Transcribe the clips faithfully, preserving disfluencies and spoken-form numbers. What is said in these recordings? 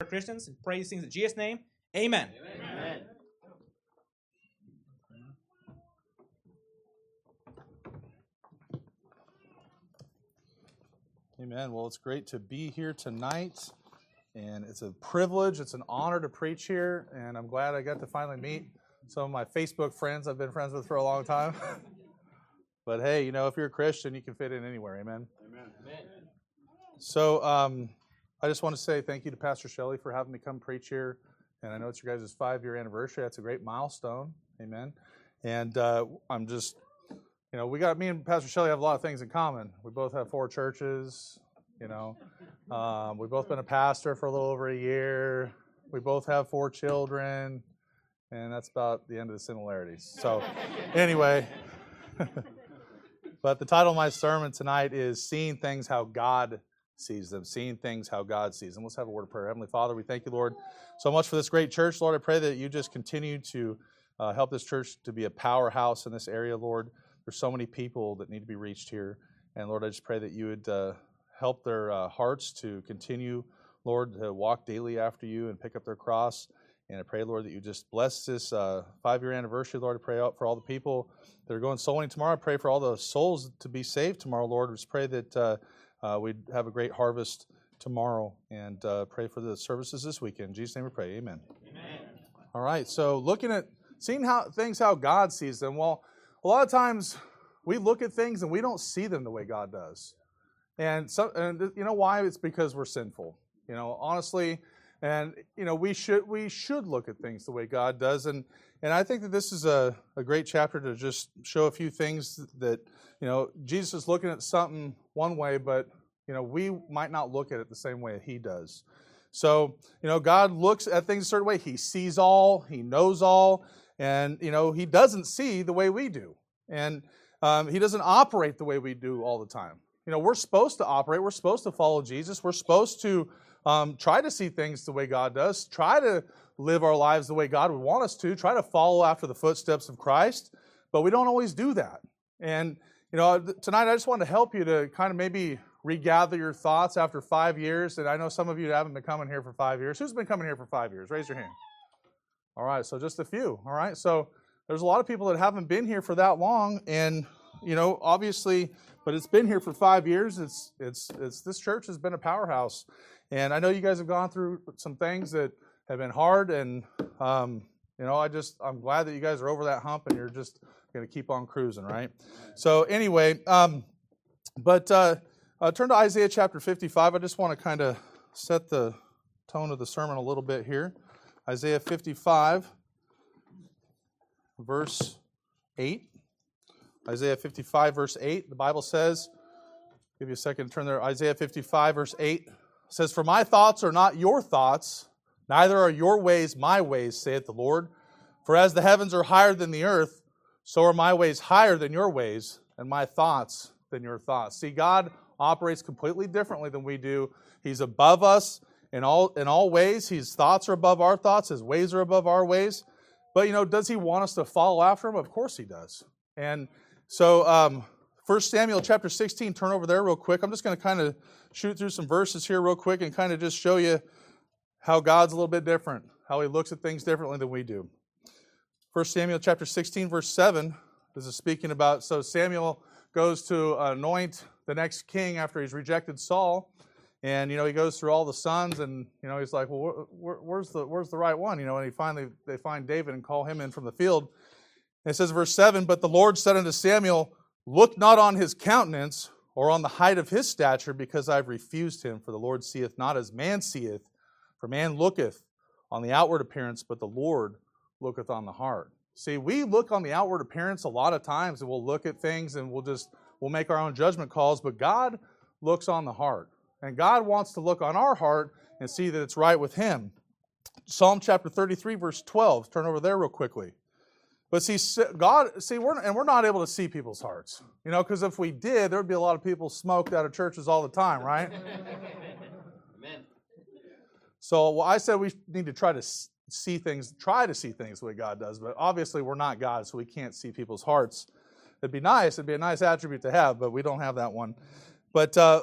Christians and pray these things in Jesus' name. Amen. Amen. Amen. Well, it's great to be here tonight, and it's a privilege, it's an honor to preach here, and I'm glad I got to finally meet some of my Facebook friends I've been friends with for a long time. But hey, you know, if you're a Christian, you can fit in anywhere. Amen. Amen. Amen. So um, I just want to say thank you to Pastor Shelley for having me come preach here, and I know it's your guys' five-year anniversary. That's a great milestone. Amen. And uh, I'm just... You know, we got, me and Pastor Shelley have a lot of things in common. We both have four churches, you know. Um, we've both been a pastor for a little over a year. We both have four children, and that's about the end of the similarities. So, anyway, but the title of my sermon tonight is Seeing Things How God Sees Them. Seeing Things How God Sees Them. Let's have a word of prayer. Heavenly Father, we thank you, Lord, so much for this great church. Lord, I pray that you just continue to uh, help this church to be a powerhouse in this area, Lord. There's so many people that need to be reached here. And Lord, I just pray that you would uh, help their uh, hearts to continue, Lord, to walk daily after you and pick up their cross. And I pray, Lord, that you just bless this uh, five-year anniversary, Lord. I pray out for all the people that are going soul winning tomorrow. I pray for all the souls to be saved tomorrow, Lord. I just pray that uh, uh, we'd have a great harvest tomorrow. And uh, pray for the services this weekend. In Jesus' name we pray. Amen. Amen. All right, so looking at, seeing how things how God sees them, well, a lot of times we look at things and we don't see them the way God does. And so, and you know why? It's because we're sinful. You know, honestly, and you know, we should we should look at things the way God does. And and I think that this is a, a great chapter to just show a few things that, you know, Jesus is looking at something one way, but you know, we might not look at it the same way he does. So, you know, God looks at things a certain way. He sees all, he knows all. And, you know, he doesn't see the way we do. And um, he doesn't operate the way we do all the time. You know, we're supposed to operate. We're supposed to follow Jesus. We're supposed to um, try to see things the way God does. Try to live our lives the way God would want us to. Try to follow after the footsteps of Christ. But we don't always do that. And, you know, tonight I just want to help you to kind of maybe regather your thoughts after five years. And I know some of you haven't been coming here for five years. Who's been coming here for five years? Raise your hand. All right, so just a few, all right? So there's a lot of people that haven't been here for that long, and, you know, obviously, but it's been here for five years. It's, it's, it's, this church has been a powerhouse, and I know you guys have gone through some things that have been hard, and, um, you know, I just, I'm glad that you guys are over that hump, and you're just going to keep on cruising, right? So anyway, um, but uh, uh, turn to Isaiah chapter fifty-five. I just want to kind of set the tone of the sermon a little bit here. Isaiah fifty-five, verse eight. Isaiah fifty-five, verse eight. The Bible says, give you a second to turn there. Isaiah fifty-five, verse eight says, "For my thoughts are not your thoughts, neither are your ways my ways, saith the Lord. For as the heavens are higher than the earth, so are my ways higher than your ways, and my thoughts than your thoughts." See, God operates completely differently than we do. He's above us. In all in all ways, his thoughts are above our thoughts. His ways are above our ways. But, you know, does he want us to follow after him? Of course he does. And so um, First Samuel chapter sixteen, turn over there real quick. I'm just going to kind of shoot through some verses here real quick and kind of just show you how God's a little bit different, how he looks at things differently than we do. First Samuel chapter sixteen, verse seven, this is speaking about, so Samuel goes to anoint the next king after he's rejected Saul. And, you know, he goes through all the sons, and, you know, he's like, well, where, where's the where's the right one? You know, and he finally, they find David and call him in from the field. And it says, verse seven, "But the Lord said unto Samuel, Look not on his countenance, or on the height of his stature, because I've refused him. For the Lord seeth not as man seeth, for man looketh on the outward appearance, but the Lord looketh on the heart." See, we look on the outward appearance a lot of times, and we'll look at things, and we'll just, we'll make our own judgment calls, but God looks on the heart. And God wants to look on our heart and see that it's right with him. Psalm chapter thirty-three, verse twelve. Turn over there real quickly. But see, God, see, we're, and we're not able to see people's hearts. You know, because if we did, there would be a lot of people smoked out of churches all the time, right? Amen. So well, I said we need to try to see things, try to see things the way God does. But obviously we're not God, so we can't see people's hearts. It'd be nice. It'd be a nice attribute to have, but we don't have that one. But uh,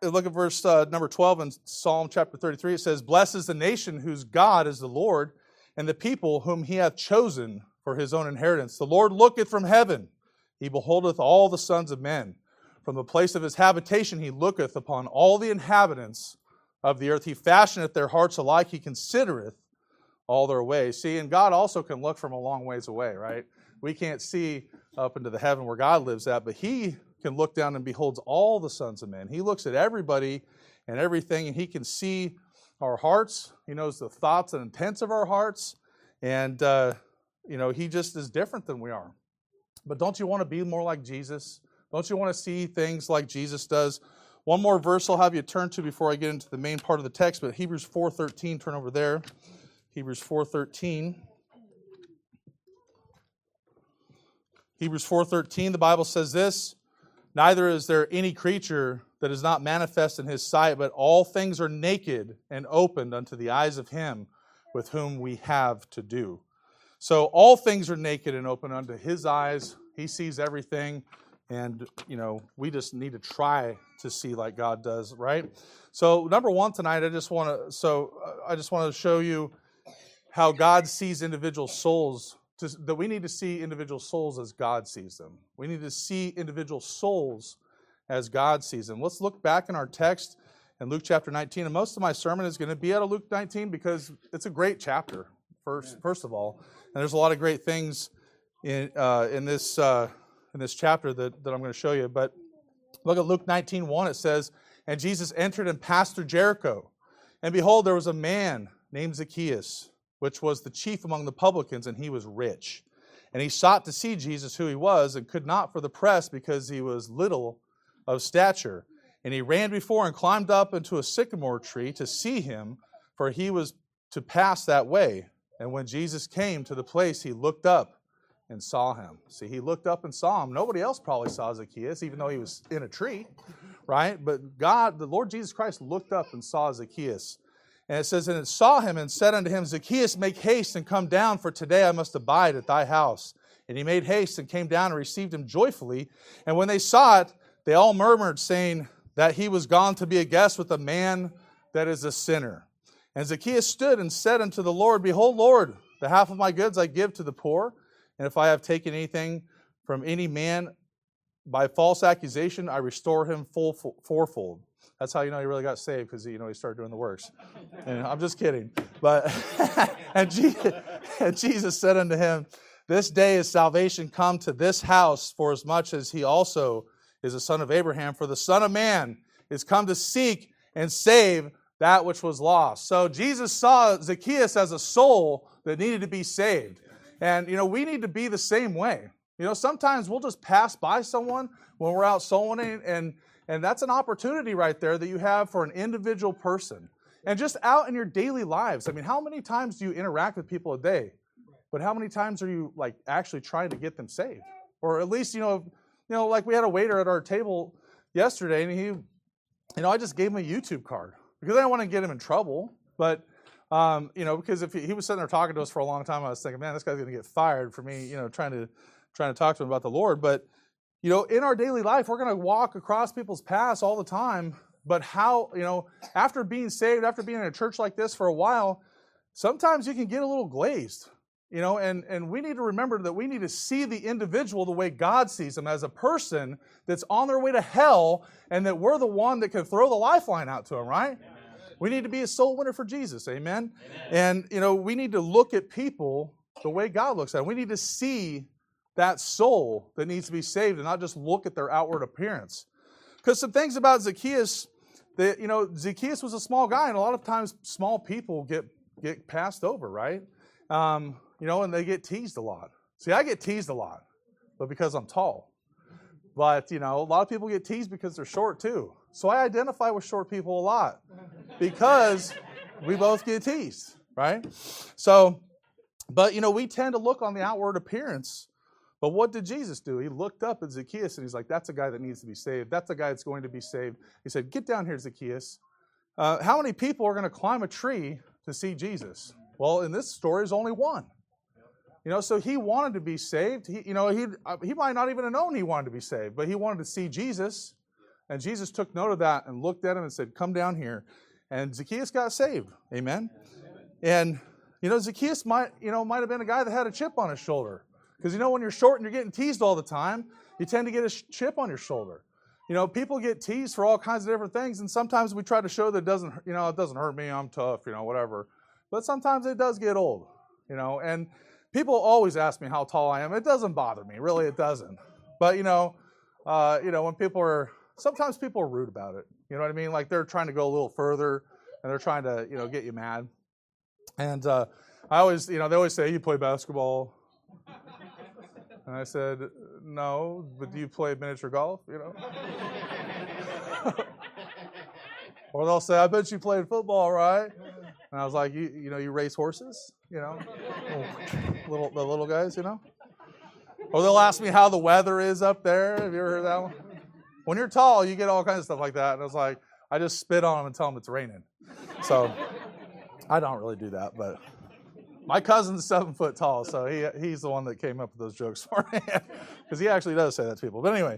look at verse uh, number twelve in Psalm chapter thirty-three. It says, "Blessed is the nation whose God is the Lord, and the people whom he hath chosen for his own inheritance. The Lord looketh from heaven, he beholdeth all the sons of men. From the place of his habitation he looketh upon all the inhabitants of the earth. He fashioneth their hearts alike, he considereth all their ways." See, and God also can look from a long ways away, right? We can't see up into the heaven where God lives at, but he can look down and beholds all the sons of men. He looks at everybody and everything, and he can see our hearts. He knows the thoughts and intents of our hearts, and uh, you know, he just is different than we are. But don't you want to be more like Jesus? Don't you want to see things like Jesus does? One more verse I'll have you turn to before I get into the main part of the text, but Hebrews four thirteen, turn over there. Hebrews four thirteen. Hebrews four thirteen, the Bible says this, "Neither is there any creature that is not manifest in his sight, but all things are naked and opened unto the eyes of him with whom we have to do." So all things are naked and open unto his eyes. He sees everything, and you know, we just need to try to see like God does, right? So number one tonight, I just want to so I just want to show you how God sees individual souls. To, that we need to see individual souls as God sees them. We need to see individual souls as God sees them. Let's look back in our text in Luke chapter nineteen. And most of my sermon is going to be out of Luke nineteen because it's a great chapter, first, first of all. And there's a lot of great things in uh, in this uh, in this chapter that, that I'm going to show you. But look at Luke nineteen one. It says, "And Jesus entered and passed through Jericho. And behold, there was a man named Zacchaeus, which was the chief among the publicans, and he was rich. And he sought to see Jesus, who he was, and could not for the press, because he was little of stature. And he ran before and climbed up into a sycamore tree to see him, for he was to pass that way. And when Jesus came to the place, he looked up and saw him." See, he looked up and saw him. Nobody else probably saw Zacchaeus, even though he was in a tree, right? But God, the Lord Jesus Christ, looked up and saw Zacchaeus. And it says, "And it saw him and said unto him, Zacchaeus, make haste and come down, for today I must abide at thy house. And he made haste and came down and received him joyfully. And when they saw it, they all murmured, saying that he was gone to be a guest with a man that is a sinner. And Zacchaeus stood and said unto the Lord, Behold, Lord, the half of my goods I give to the poor. And if I have taken anything from any man by false accusation, I restore him full, full fourfold." That's how you know he really got saved, because you know he started doing the works. And I'm just kidding. But and, Jesus, and Jesus said unto him, "This day is salvation come to this house, for as much as he also is a son of Abraham. For the Son of Man is come to seek and save that which was lost." So Jesus saw Zacchaeus as a soul that needed to be saved. And you know, we need to be the same way. You know, sometimes we'll just pass by someone when we're out soul winning, and And that's an opportunity right there that you have for an individual person. And just out in your daily lives. I mean, how many times do you interact with people a day? But how many times are you like actually trying to get them saved? Or at least, you know, you know, like we had a waiter at our table yesterday, and he, you know, I just gave him a YouTube card because I didn't want to get him in trouble. But, um, you know, because if he, he was sitting there talking to us for a long time, I was thinking, man, this guy's going to get fired for me, you know, trying to trying to talk to him about the Lord. But you know, in our daily life, we're going to walk across people's paths all the time. But how, you know, after being saved, after being in a church like this for a while, sometimes you can get a little glazed, you know, and, and we need to remember that we need to see the individual the way God sees them, as a person that's on their way to hell, and that we're the one that can throw the lifeline out to them, right? Amen. We need to be a soul winner for Jesus, amen? Amen? And, you know, we need to look at people the way God looks at them. We need to see that soul that needs to be saved and not just look at their outward appearance. Because some things about Zacchaeus, that, you know, Zacchaeus was a small guy, and a lot of times small people get, get passed over, right? Um, you know, and they get teased a lot. See, I get teased a lot, but because I'm tall. But, you know, a lot of people get teased because they're short too. So I identify with short people a lot because we both get teased, right? So, but, you know, we tend to look on the outward appearance. But what did Jesus do? He looked up at Zacchaeus and he's like, that's a guy that needs to be saved. That's a guy that's going to be saved. He said, get down here, Zacchaeus. Uh, how many people are going to climb a tree to see Jesus? Well, in this story, there's only one. You know, so he wanted to be saved. He, you know, he he might not even have known he wanted to be saved, but he wanted to see Jesus. And Jesus took note of that and looked at him and said, come down here. And Zacchaeus got saved. Amen. And, you know, Zacchaeus might, you know, might have been a guy that had a chip on his shoulder. Because, you know, when you're short and you're getting teased all the time, you tend to get a chip on your shoulder. You know, people get teased for all kinds of different things, and sometimes we try to show that it doesn't, you know, it doesn't hurt me, I'm tough, you know, whatever. But sometimes it does get old, you know, and people always ask me how tall I am. It doesn't bother me, really, it doesn't. But, you know, uh, you know, when people are, sometimes people are rude about it, you know what I mean? Like they're trying to go a little further, and they're trying to, you know, get you mad. And uh, I always, you know, they always say, you play basketball. And I said, no, but do you play miniature golf, you know? Or they'll say, I bet you played football, right? And I was like, you, you know, you race horses, you know? little, the little guys, you know? Or they'll ask me how the weather is up there. Have you ever heard that one? When you're tall, you get all kinds of stuff like that. And I was like, I just spit on them and tell them it's raining. So I don't really do that, but my cousin's seven foot tall, so he he's the one that came up with those jokes for me, because he actually does say that to people. But anyway,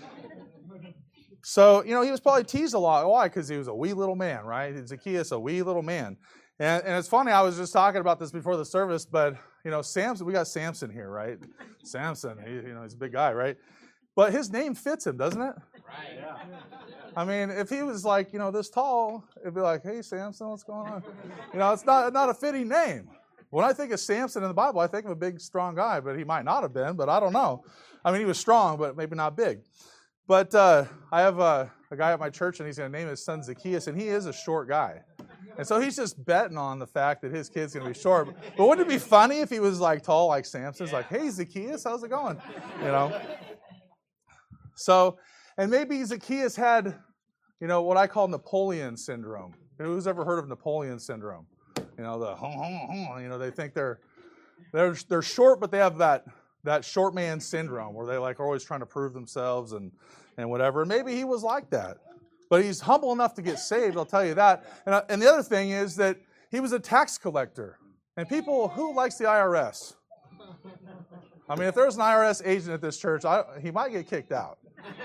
so, you know, he was probably teased a lot. Why? Because he was a wee little man, right? Zacchaeus, a wee little man. And, and it's funny, I was just talking about this before the service, but, you know, Samson, we got Samson here, right? Samson, he, you know, he's a big guy, right? But his name fits him, doesn't it? Right. Yeah. I mean, if he was like, you know, this tall, it'd be like, hey, Samson, what's going on? You know, it's not not a fitting name. When I think of Samson in the Bible, I think of a big, strong guy, but he might not have been, but I don't know. I mean, he was strong, but maybe not big. But uh, I have a, a guy at my church, and he's going to name his son Zacchaeus, and he is a short guy. And so he's just betting on the fact that his kid's going to be short. But wouldn't it be funny if he was like tall like Samson? It's like, hey, Zacchaeus, how's it going? You know? So, and maybe Zacchaeus had, you know, what I call Napoleon syndrome. Who's ever heard of Napoleon syndrome? You know, the hum, hum, hum, you know, they think they're they're they're short, but they have that that short man syndrome where they like are always trying to prove themselves and and whatever. And maybe he was like that, but he's humble enough to get saved. I'll tell you that. And uh, and the other thing is that he was a tax collector. And people, who likes the I R S? I mean, if there's an I R S agent at this church, I, he might get kicked out,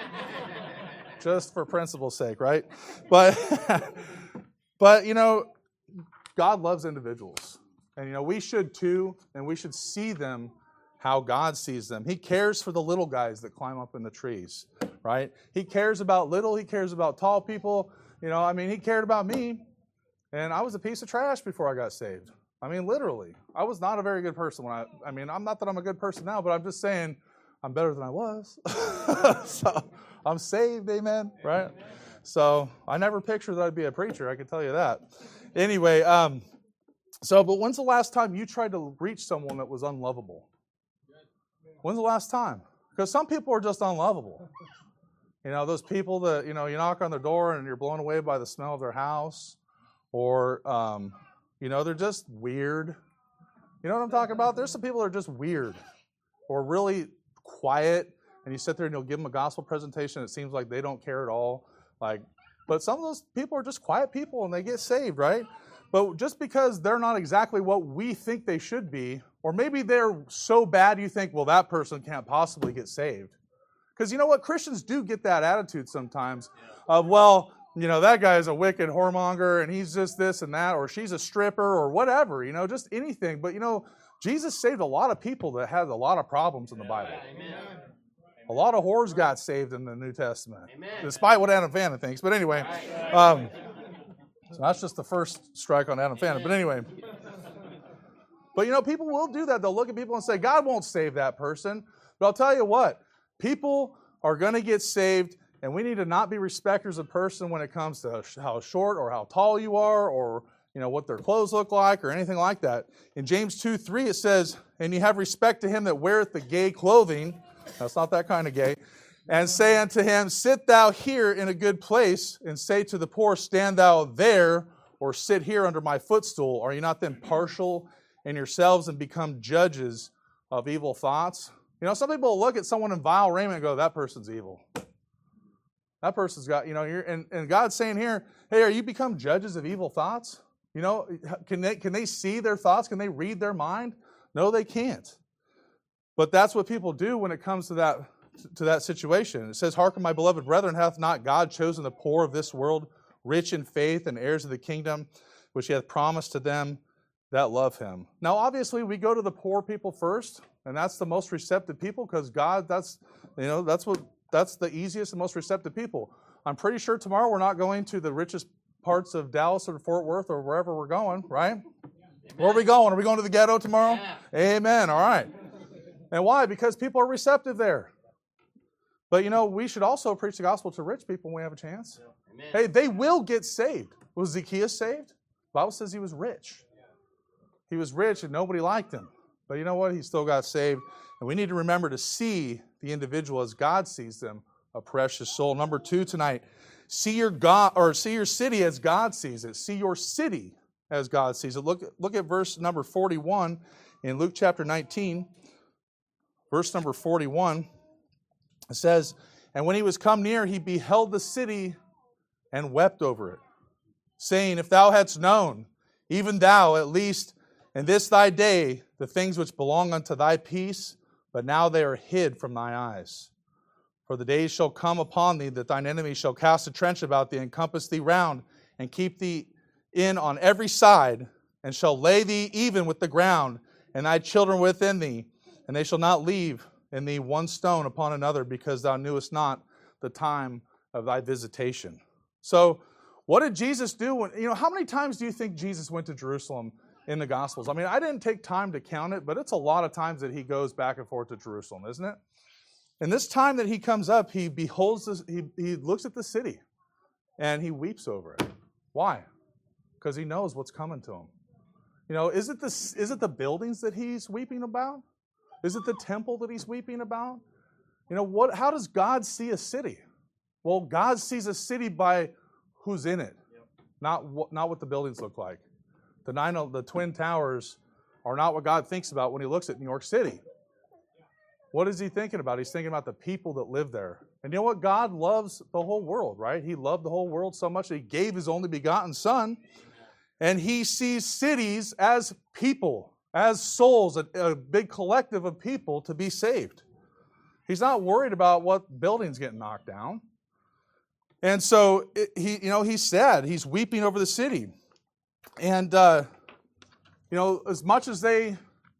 just for principle's sake, right? But but you know. God loves individuals, and you know we should too, and we should see them how God sees them. He cares for the little guys that climb up in the trees, right? He cares about little, he cares about tall people. You know, I mean, he cared about me, and I was a piece of trash before I got saved. I mean, literally, I was not a very good person when I. I mean, I'm not that I'm a good person now, but I'm just saying I'm better than I was. So I'm saved, amen, right? So I never pictured that I'd be a preacher. I can tell you that. Anyway, um, so, but when's the last time you tried to reach someone that was unlovable? When's the last time? Because some people are just unlovable. You know, those people that, you know, you knock on their door and you're blown away by the smell of their house, or, um, you know, they're just weird. You know what I'm talking about? There's some people that are just weird or really quiet, and you sit there and you'll give them a gospel presentation. It seems like they don't care at all. Like, but some of those people are just quiet people, and they get saved, right? But just because they're not exactly what we think they should be, or maybe they're so bad you think, well, that person can't possibly get saved. Because you know what? Christians do get that attitude sometimes of, well, you know, that guy is a wicked whoremonger, and he's just this and that, or she's a stripper, or whatever, you know, just anything. But, you know, Jesus saved a lot of people that had a lot of problems in the Bible. Amen. A lot of whores got saved in the New Testament, Amen. Despite what Adam Fannin thinks. But anyway, um, so that's just the first strike on Adam Fannin. But anyway, but you know, people will do that. They'll look at people and say, God won't save that person. But I'll tell you what, people are going to get saved, and we need to not be respecters of person when it comes to how short or how tall you are, or you know what their clothes look like, or anything like that. In James two three, it says, and you have respect to him that weareth the gay clothing. That's not that kind of gay. And say unto him, sit thou here in a good place, and say to the poor, stand thou there, or sit here under my footstool. Are you not then partial in yourselves and become judges of evil thoughts? You know, some people look at someone in vile raiment and go, that person's evil. That person's got, you know, you're, and, and God's saying here, hey, are you become judges of evil thoughts? You know, can they, can they see their thoughts? Can they read their mind? No, they can't. But that's what people do when it comes to that to that situation. It says, "Hearken, my beloved brethren, hath not God chosen the poor of this world, rich in faith and heirs of the kingdom, which he hath promised to them that love him?" Now, obviously, we go to the poor people first, and that's the most receptive people, because God, that's, you know, that's what, that's the easiest and most receptive people. I'm pretty sure tomorrow we're not going to the richest parts of Dallas or Fort Worth or wherever we're going, right? Amen. Where are we going? Are we going to the ghetto tomorrow? Yeah. Amen. All right. And why? Because people are receptive there. But, you know, we should also preach the gospel to rich people when we have a chance. Amen. Hey, they will get saved. Was Zacchaeus saved? The Bible says he was rich. He was rich and nobody liked him. But you know what? He still got saved. And we need to remember to see the individual as God sees them, a precious soul. Number two tonight, see your God or see your city as God sees it. See your city as God sees it. Look, look at verse number forty-one in Luke chapter nineteen. Verse number forty-one. It says, "And when he was come near, he beheld the city and wept over it, saying, If thou hadst known, even thou at least in this thy day, the things which belong unto thy peace, but now they are hid from thy eyes. For the days shall come upon thee that thine enemies shall cast a trench about thee, and compass thee round, and keep thee in on every side, and shall lay thee even with the ground, and thy children within thee, and they shall not leave in thee one stone upon another, because thou knewest not the time of thy visitation." So, what did Jesus do? When, you know, how many times do you think Jesus went to Jerusalem in the Gospels? I mean, I didn't take time to count it, but it's a lot of times that he goes back and forth to Jerusalem, isn't it? And this time that he comes up, he beholds this, he, he looks at the city, and he weeps over it. Why? Because he knows what's coming to him. You know, is it the, is it the buildings that he's weeping about? Is it the temple that he's weeping about? You know, what? How does God see a city? Well, God sees a city by who's in it, yep. not what, not what the buildings look like. The nine, the Twin Towers are not what God thinks about when he looks at New York City. What is he thinking about? He's thinking about the people that live there. And you know what? God loves the whole world, right? He loved the whole world so much that he gave his only begotten Son. And he sees cities as people, as souls, a, a big collective of people to be saved. He's not worried about what buildings get knocked down. And so it, he, you know, he's sad. He's weeping over the city. And uh, you know, as much as they,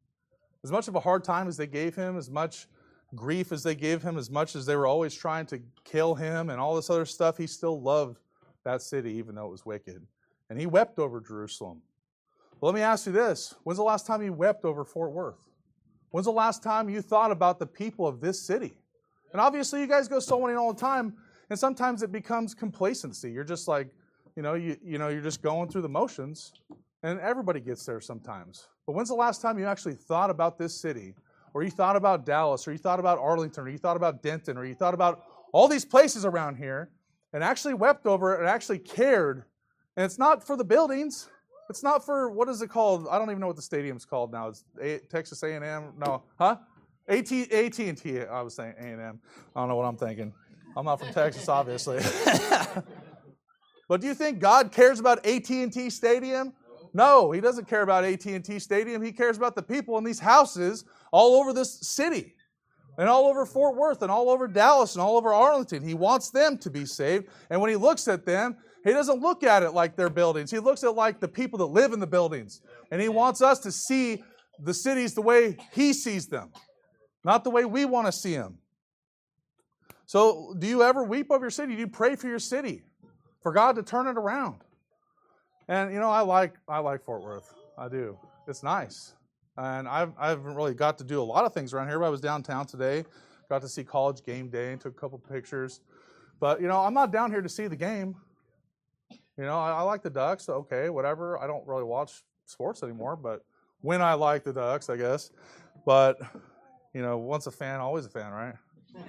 as much of a hard time as they gave him, as much grief as they gave him, as much as they were always trying to kill him and all this other stuff, he still loved that city, even though it was wicked. And he wept over Jerusalem. Well, let me ask you this. When's the last time you wept over Fort Worth? When's the last time you thought about the people of this city? And obviously, you guys go soul winning all the time, and sometimes it becomes complacency. You're just like, you know, you, you know, you're just going through the motions, and everybody gets there sometimes. But when's the last time you actually thought about this city, or you thought about Dallas, or you thought about Arlington, or you thought about Denton, or you thought about all these places around here, and actually wept over it and actually cared? And it's not for the buildings. It's not for, what is it called? I don't even know what the stadium's called now. It's a- Texas A and M? No. Huh? A T and T. I was saying A and M. I don't know what I'm thinking. I'm not from Texas, obviously. But do you think God cares about A T and T Stadium? No, he doesn't care about A T and T Stadium. He cares about the people in these houses all over this city, and all over Fort Worth, and all over Dallas, and all over Arlington. He wants them to be saved. And when he looks at them, he doesn't look at it like their buildings. He looks at it like the people that live in the buildings. And he wants us to see the cities the way he sees them, not the way we want to see them. So do you ever weep over your city? Do you pray for your city, for God to turn it around? And, you know, I like I like Fort Worth. I do. It's nice. And I've, I haven't really got to do a lot of things around here, but I was downtown today, got to see College game day, and took a couple pictures. But, you know, I'm not down here to see the game. You know, I, I like the Ducks, okay, whatever. I don't really watch sports anymore, but when I like the Ducks, I guess. But, you know, once a fan, always a fan, right?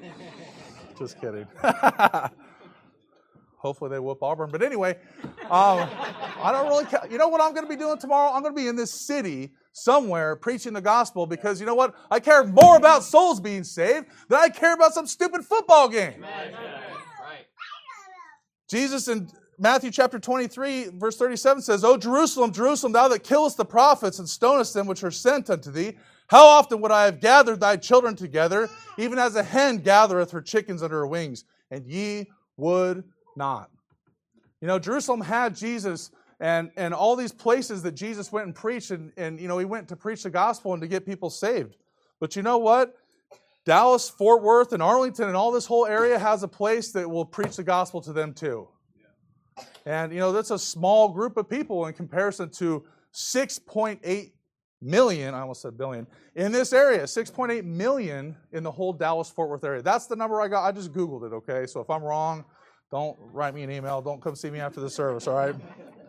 Just kidding. Hopefully they whoop Auburn. But anyway, um, I don't really ca- You know what I'm going to be doing tomorrow? I'm going to be in this city somewhere preaching the gospel, because you know what? I care more about souls being saved than I care about some stupid football game. Amen. Right. Jesus in Matthew chapter twenty-three, verse thirty-seven says, O Jerusalem, Jerusalem, thou that killest the prophets and stonest them which are sent unto thee, how often would I have gathered thy children together, even as a hen gathereth her chickens under her wings, and ye would not. You know, Jerusalem had Jesus and, and all these places that Jesus went and preached, and, and, you know, he went to preach the gospel and to get people saved. But you know what? Dallas, Fort Worth, and Arlington, and all this whole area has a place that will preach the gospel to them too. And, you know, that's a small group of people in comparison to six point eight million, I almost said billion, in this area. six point eight million in the whole Dallas-Fort Worth area. That's the number I got. I just Googled it, okay? So if I'm wrong, don't write me an email. Don't come see me after the service, all right?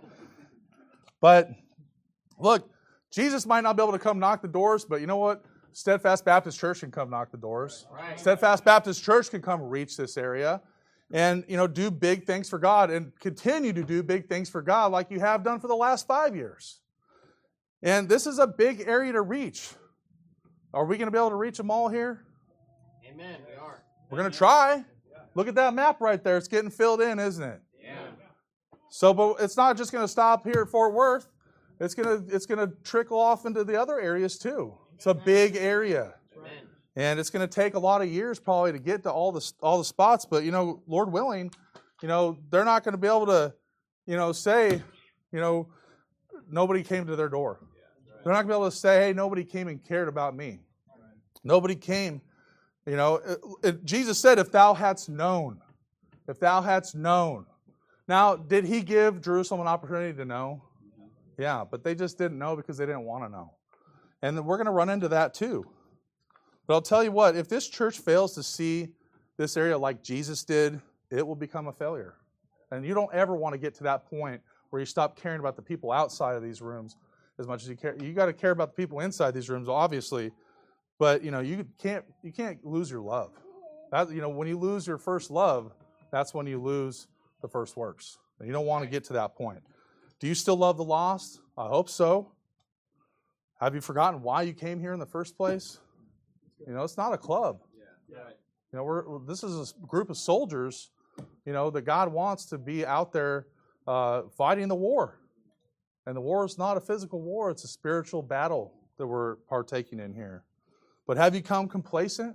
But, look, Jesus might not be able to come knock the doors, but you know what? Steadfast Baptist Church can come knock the doors. Right. Steadfast Baptist Church can come reach this area and, you know, do big things for God and continue to do big things for God like you have done for the last five years. And this is a big area to reach. Are we going to be able to reach them all here? Amen. We are. We're going to try. Look at that map right there. It's getting filled in, isn't it? Yeah. So, but it's not just going to stop here at Fort Worth. It's going to, it's going to trickle off into the other areas too. It's a big area. Amen. And it's going to take a lot of years probably to get to all the, all the spots. But, you know, Lord willing, you know, they're not going to be able to, you know, say, you know, nobody came to their door. They're not going to be able to say, hey, nobody came and cared about me. Nobody came. You know, it, it, Jesus said, if thou hadst known, if thou hadst known. Now, did he give Jerusalem an opportunity to know? Yeah, but they just didn't know because they didn't want to know. And then we're going to run into that too. But I'll tell you what, if this church fails to see this area like Jesus did, it will become a failure. And you don't ever want to get to that point where you stop caring about the people outside of these rooms as much as you care. You got to care about the people inside these rooms, obviously. But, you know, you can't you can't lose your love. That, you know, when you lose your first love, that's when you lose the first works. And you don't want to get to that point. Do you still love the lost? I hope so. Have you forgotten why you came here in the first place? You know, it's not a club. Yeah. You know, we're this is a group of soldiers, you know, that God wants to be out there uh, fighting the war. And the war is not a physical war, it's a spiritual battle that we're partaking in here. But have you become complacent?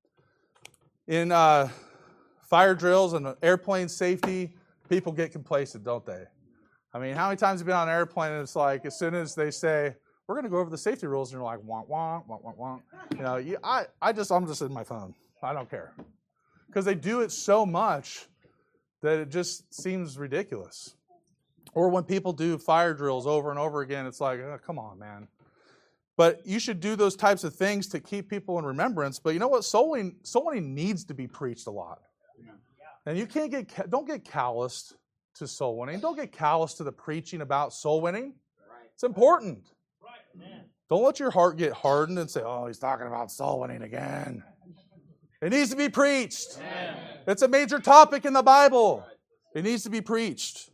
In uh, fire drills and airplane safety, people get complacent, don't they? I mean, how many times have you been on an airplane and it's like, as soon as they say, we're going to go over the safety rules, and you're like, wah, wah, wah, wah, wah. You know, you, I, I just, I'm just in my phone. I don't care. Because they do it so much that it just seems ridiculous. Or when people do fire drills over and over again, it's like, oh, come on, man. But you should do those types of things to keep people in remembrance. But you know what? Soul winning, soul winning needs to be preached a lot. Yeah. And you can't get, don't get calloused to soul winning. Don't get calloused to the preaching about soul winning. Right. It's important. Right. Man. Don't let your heart get hardened and say, oh, he's talking about soul winning again. It needs to be preached. Amen. It's a major topic in the Bible. It needs to be preached.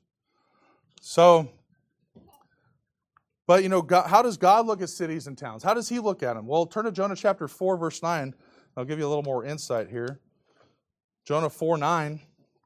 So, but you know, God, how does God look at cities and towns? How does he look at them? Well, turn to Jonah chapter four, verse nine. I'll give you a little more insight here. Jonah four nine.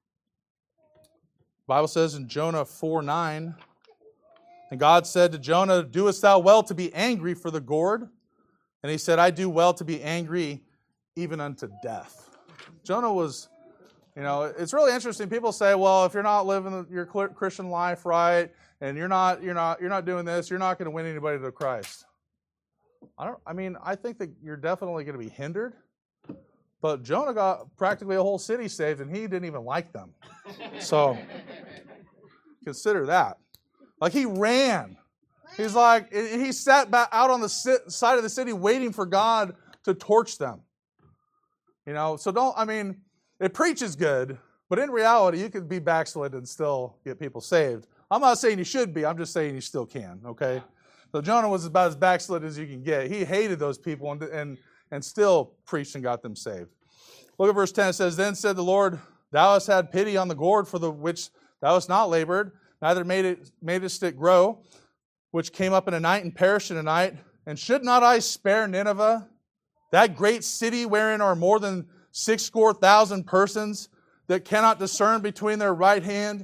The Bible says in Jonah four nine, and God said to Jonah, doest thou well to be angry for the gourd? And he said, I do well to be angry even unto death. Jonah was, you know, it's really interesting. People say, well, if you're not living your Christian life right, and you're not, you're not, you're not doing this, you're not going to win anybody to Christ. I don't. I mean, I think that you're definitely going to be hindered. But Jonah got practically a whole city saved, and he didn't even like them. So consider that. Like he ran. He's like he sat back out on the side of the city waiting for God to torch them. You know. So don't. I mean, it preaches good, but in reality, you could be backslid and still get people saved. I'm not saying you should be. I'm just saying you still can, okay? So Jonah was about as backslid as you can get. He hated those people and, and, and still preached and got them saved. Look at verse ten. It says, Then said the Lord, Thou hast had pity on the gourd for the which thou hast not labored, neither made it madest it grow, which came up in a night and perished in a night. And should not I spare Nineveh, that great city wherein are more than sixscore thousand persons that cannot discern between their right hand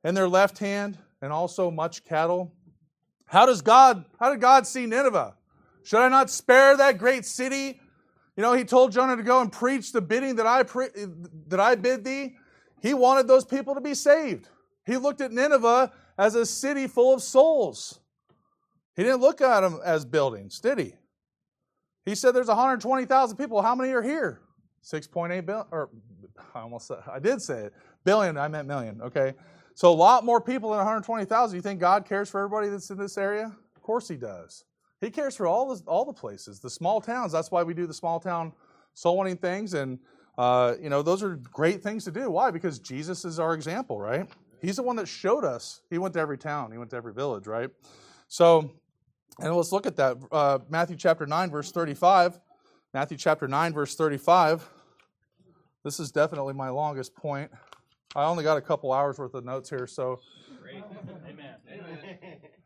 in their left hand, and also much cattle. How does God, how did God see Nineveh? Should I not spare that great city? You know, he told Jonah to go and preach the bidding that I pre- that I bid thee. He wanted those people to be saved. He looked at Nineveh as a city full of souls. He didn't look at them as buildings, did he? He said there's one hundred twenty thousand people. How many are here? six point eight billion, or I almost said, I did say it. Billion, I meant million, okay? So a lot more people than one hundred twenty thousand. You think God cares for everybody that's in this area? Of course he does. He cares for all the, all the places, the small towns. That's why we do the small town soul winning things. And, uh, you know, those are great things to do. Why? Because Jesus is our example, right? He's the one that showed us. He went to every town. He went to every village, right? So, and let's look at that. Uh, Matthew chapter nine, verse thirty-five. Matthew chapter nine, verse thirty-five. This is definitely my longest point. I only got a couple hours worth of notes here, so. Great. Amen. Amen.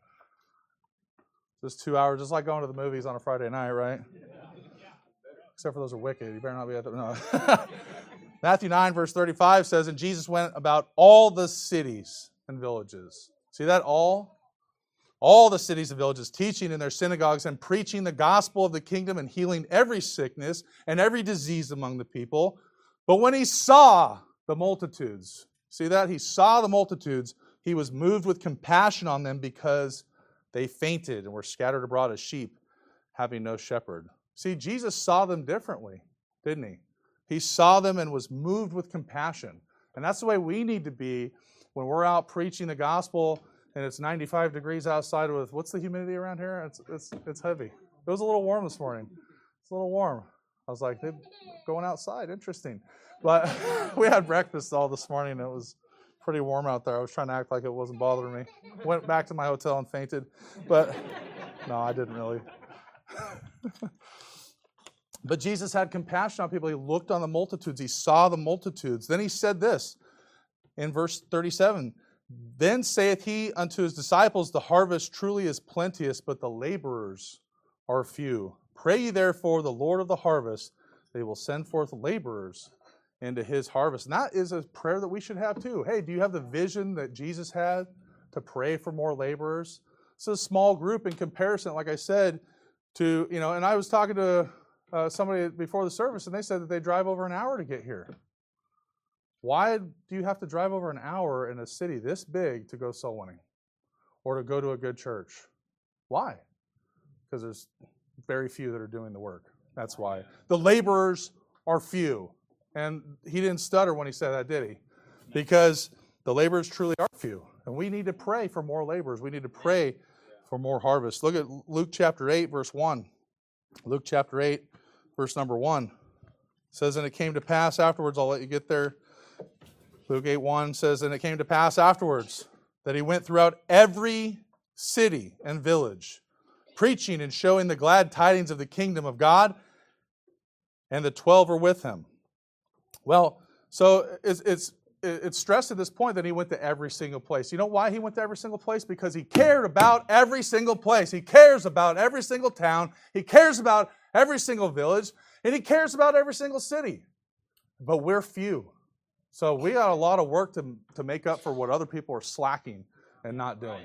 Just two hours, just like going to the movies on a Friday night, right? Except for those are wicked. You better not be at the, no. Matthew nine, verse thirty-five says, and Jesus went about all the cities and villages. See that? All? All the cities and villages, teaching in their synagogues and preaching the gospel of the kingdom and healing every sickness and every disease among the people. But when he saw the multitudes, see that? He saw the multitudes. He was moved with compassion on them because they fainted and were scattered abroad as sheep, having no shepherd. See, Jesus saw them differently, didn't he? He saw them and was moved with compassion. And that's the way we need to be when we're out preaching the gospel and it's ninety-five degrees outside with, what's the humidity around here? It's it's it's heavy. It was a little warm this morning. It's a little warm. I was like, they're going outside. Interesting. But we had breakfast all this morning. And it was pretty warm out there. I was trying to act like it wasn't bothering me. Went back to my hotel and fainted. But no, I didn't really. But Jesus had compassion on people. He looked on the multitudes. He saw the multitudes. Then he said this in verse thirty-seven. Then saith he unto his disciples, the harvest truly is plenteous, but the laborers are few. Pray ye therefore the Lord of the harvest, that he will send forth laborers into his harvest. And that is a prayer that we should have too. Hey, do you have the vision that Jesus had to pray for more laborers? It's a small group in comparison, like I said, to, you know, and I was talking to uh, somebody before the service, and they said that they drive over an hour to get here. Why do you have to drive over an hour in a city this big to go soul winning or to go to a good church? Why? Because there's very few that are doing the work. That's why. The laborers are few. And he didn't stutter when he said that, did he? Because the laborers truly are few. And we need to pray for more laborers. We need to pray for more harvest. Look at Luke chapter eight, verse one. Luke chapter eight, verse number one. It says, and it came to pass afterwards, I'll let you get there. Luke eight one says, and it came to pass afterwards that he went throughout every city and village, preaching and showing the glad tidings of the kingdom of God, and the twelve were with him. Well, so it's, it's, it's stressed at this point that he went to every single place. You know why he went to every single place? Because he cared about every single place. He cares about every single town. He cares about every single village. And he cares about every single city. But we're few. So we got a lot of work to, to make up for what other people are slacking and not doing.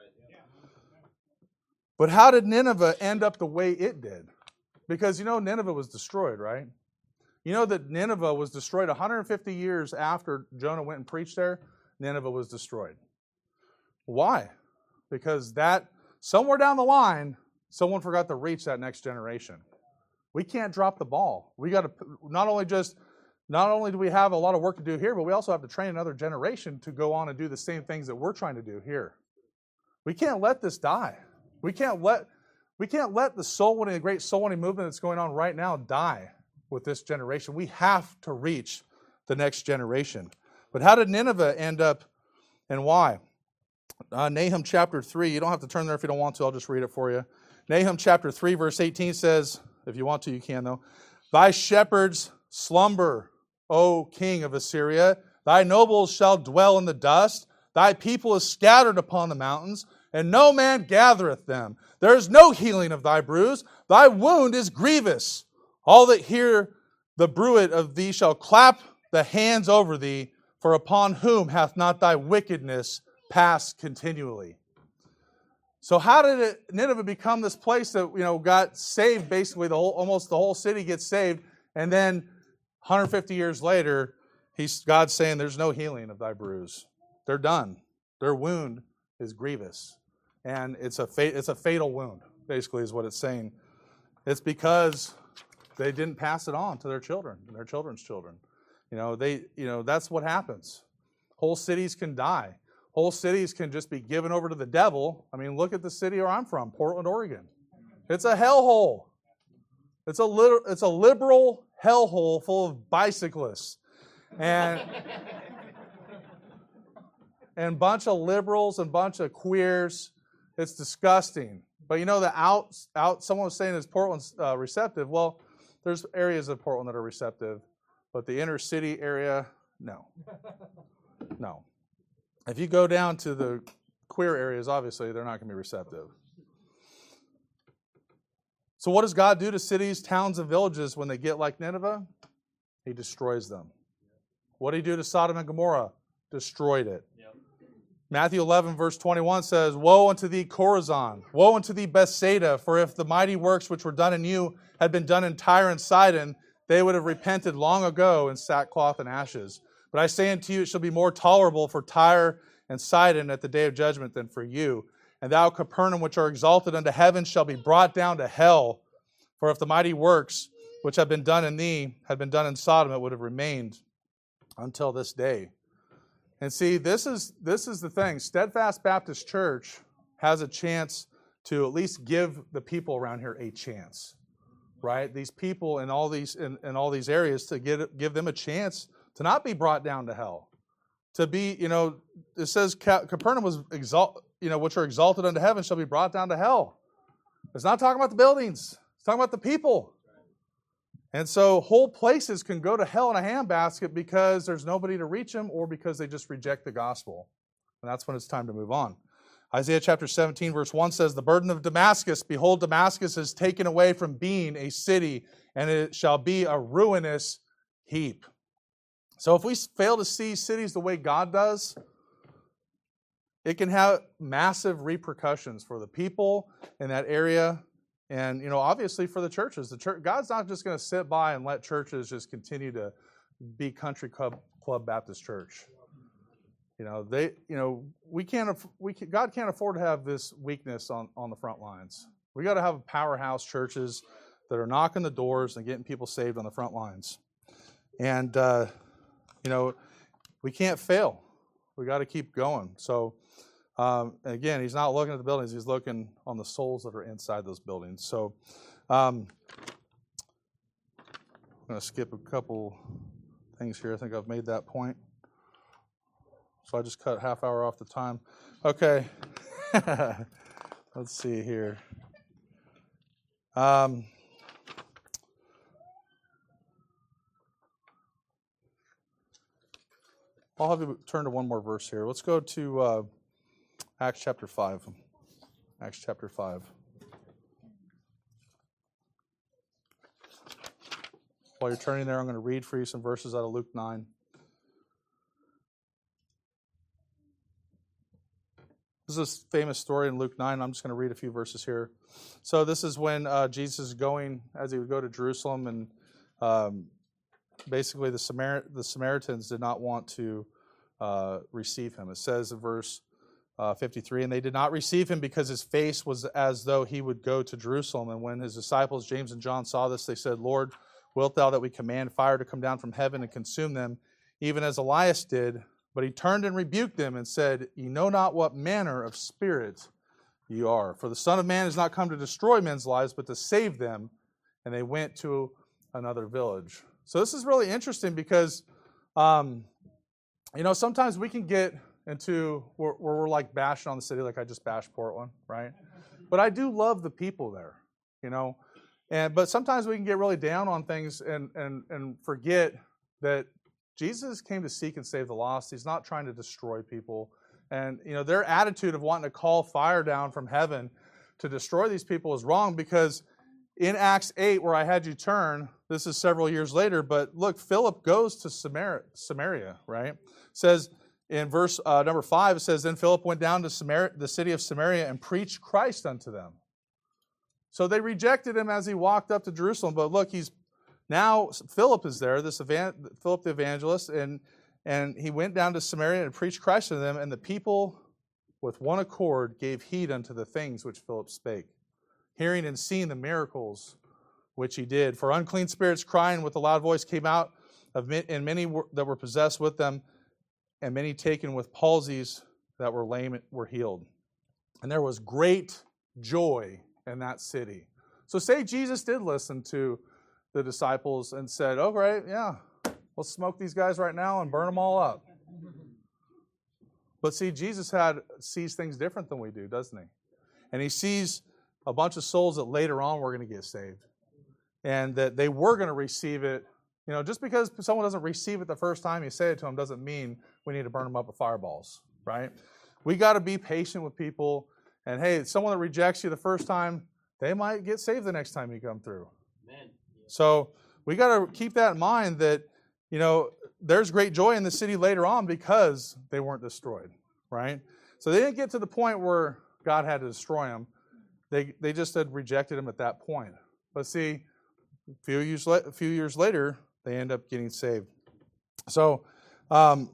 But how did Nineveh end up the way it did? Because, you know, Nineveh was destroyed, right? You know that Nineveh was destroyed one hundred fifty years after Jonah went and preached there. Nineveh was destroyed. Why? Because that, somewhere down the line, someone forgot to reach that next generation. We can't drop the ball. We got to not only just... Not only do we have a lot of work to do here, but we also have to train another generation to go on and do the same things that we're trying to do here. We can't let this die. We can't let we can't let the soul winning, the great soul winning movement that's going on right now die with this generation. We have to reach the next generation. But how did Nineveh end up and why? Uh, Nahum chapter three, you don't have to turn there if you don't want to, I'll just read it for you. Nahum chapter three, verse eighteen says, if you want to, you can though. Thy shepherds slumber, O king of Assyria, thy nobles shall dwell in the dust, thy people is scattered upon the mountains, and no man gathereth them. There is no healing of thy bruise, thy wound is grievous. All that hear the bruit of thee shall clap the hands over thee, For upon whom hath not thy wickedness passed continually? So how did it, Nineveh become this place that, you know, got saved? Basically, the whole, almost the whole city gets saved, and then one hundred fifty years later, he's God's saying, "There's no healing of thy bruise. They're done. Their wound is grievous, and it's a fa- it's a fatal wound." Basically, is what it's saying. It's because they didn't pass it on to their children and their children's children. You know, they, you know, that's what happens. Whole cities can die. Whole cities can just be given over to the devil. I mean, look at the city where I'm from, Portland, Oregon. It's a hellhole. It's a little, it's a liberal hellhole full of bicyclists, and and bunch of liberals and bunch of queers. It's disgusting. But you know, the out out. Someone was saying is Portland's uh, receptive. Well, there's areas of Portland that are receptive, but the inner city area, no, no. If you go down to the queer areas, obviously, they're not going to be receptive. So what does God do to cities, towns, and villages when they get like Nineveh? He destroys them. What did he do to Sodom and Gomorrah? Destroyed it. Yep. Matthew eleven, verse twenty-one says, "Woe unto thee, Chorazin! Woe unto thee, Bethsaida! For if the mighty works which were done in you had been done in Tyre and Sidon, they would have repented long ago in sackcloth and ashes. But I say unto you, it shall be more tolerable for Tyre and Sidon at the day of judgment than for you. And thou, Capernaum, which are exalted unto heaven, shall be brought down to hell. For if the mighty works which have been done in thee had been done in Sodom, it would have remained until this day." And see, this is this is the thing. Steadfast Baptist Church has a chance to at least give the people around here a chance, right? These people in all these in, in all these areas, to get give them a chance to not be brought down to hell. To be, you know, it says Capernaum was exalt, you know, which are exalted unto heaven shall be brought down to hell. It's not talking about the buildings. It's talking about the people. And so whole places can go to hell in a handbasket because there's nobody to reach them, or because they just reject the gospel. And that's when it's time to move on. Isaiah chapter seventeen, verse one says, "The burden of Damascus, behold, Damascus is taken away from being a city, and it shall be a ruinous heap." So if we fail to see cities the way God does, it can have massive repercussions for the people in that area, and, you know, obviously for the churches. The church, God's not just going to sit by and let churches just continue to be Country Club, Club Baptist Church. You know, they, you know, we can't, we can, God can't afford to have this weakness on, on the front lines. We got to have powerhouse churches that are knocking the doors and getting people saved on the front lines. And, uh, you know, we can't fail. We got to keep going. So, um, again, he's not looking at the buildings. He's looking on the souls that are inside those buildings. So, um, I'm going to skip a couple things here. I think I've made that point. So I just cut half hour off the time. Okay. Let's see here. Um, I'll have you turn to one more verse here. Let's go to uh, Acts chapter five. Acts chapter five. While you're turning there, I'm going to read for you some verses out of Luke nine. This is a famous story in Luke nine. I'm just going to read a few verses here. So this is when uh, Jesus is going, as he would go to Jerusalem, and um, basically the, Samar- the Samaritans did not want to uh, receive him. It says in verse uh, fifty-three, "And they did not receive him because his face was as though he would go to Jerusalem. And when his disciples, James and John, saw this, they said, 'Lord, wilt thou that we command fire to come down from heaven and consume them, even as Elias did?' But he turned and rebuked them and said, 'Ye know not what manner of spirit ye are. For the Son of Man is not come to destroy men's lives, but to save them.' And they went to another village." So this is really interesting because, um, you know, sometimes we can get into where, where we're like bashing on the city, like I just bashed Portland, right? But I do love the people there, you know. And but sometimes we can get really down on things and and and forget that Jesus came to seek and save the lost. He's not trying to destroy people. And, you know, their attitude of wanting to call fire down from heaven to destroy these people is wrong, because in Acts eight, where I had you turn, this is several years later, but look, Philip goes to Samaria, Samaria right? It says in verse uh, number five, it says, then Philip went down to Samaria, the city of Samaria and preached Christ unto them. So they rejected him as he walked up to Jerusalem. But look, he's now, Philip is there, this evan, Philip the evangelist, and, and he went down to Samaria and preached Christ to them, and the people with one accord gave heed unto the things which Philip spake, hearing and seeing the miracles which he did. For unclean spirits crying with a loud voice came out, of and many were, that were possessed with them, and many taken with palsies that were lame were healed. And there was great joy in that city. So say Jesus did listen to the disciples and said, oh, great, yeah, let's smoke these guys right now and burn them all up. But see, Jesus had sees things different than we do, doesn't he? And he sees a bunch of souls that later on were going to get saved. And that they were going to receive it. You know, just because someone doesn't receive it the first time you say it to them doesn't mean we need to burn them up with fireballs, right? We got to be patient with people. And hey, someone that rejects you the first time, they might get saved the next time you come through. Amen. So we got to keep that in mind that, you know, there's great joy in the city later on because they weren't destroyed, right? So they didn't get to the point where God had to destroy them. They they just had rejected him at that point. But see, a few years, a few years later, they end up getting saved. So, um,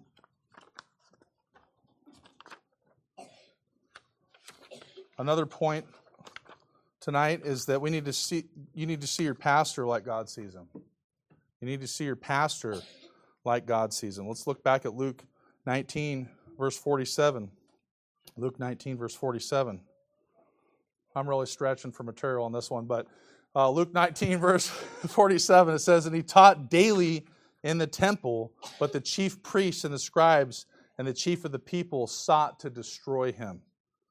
another point tonight is that we need to see. You need to see your pastor like God sees him. You need to see your pastor like God sees him. Let's look back at Luke nineteen, verse forty-seven. Luke nineteen, verse forty-seven. I'm really stretching for material on this one, but uh, Luke nineteen, verse forty-seven, it says, and he taught daily in the temple, but the chief priests and the scribes and the chief of the people sought to destroy him.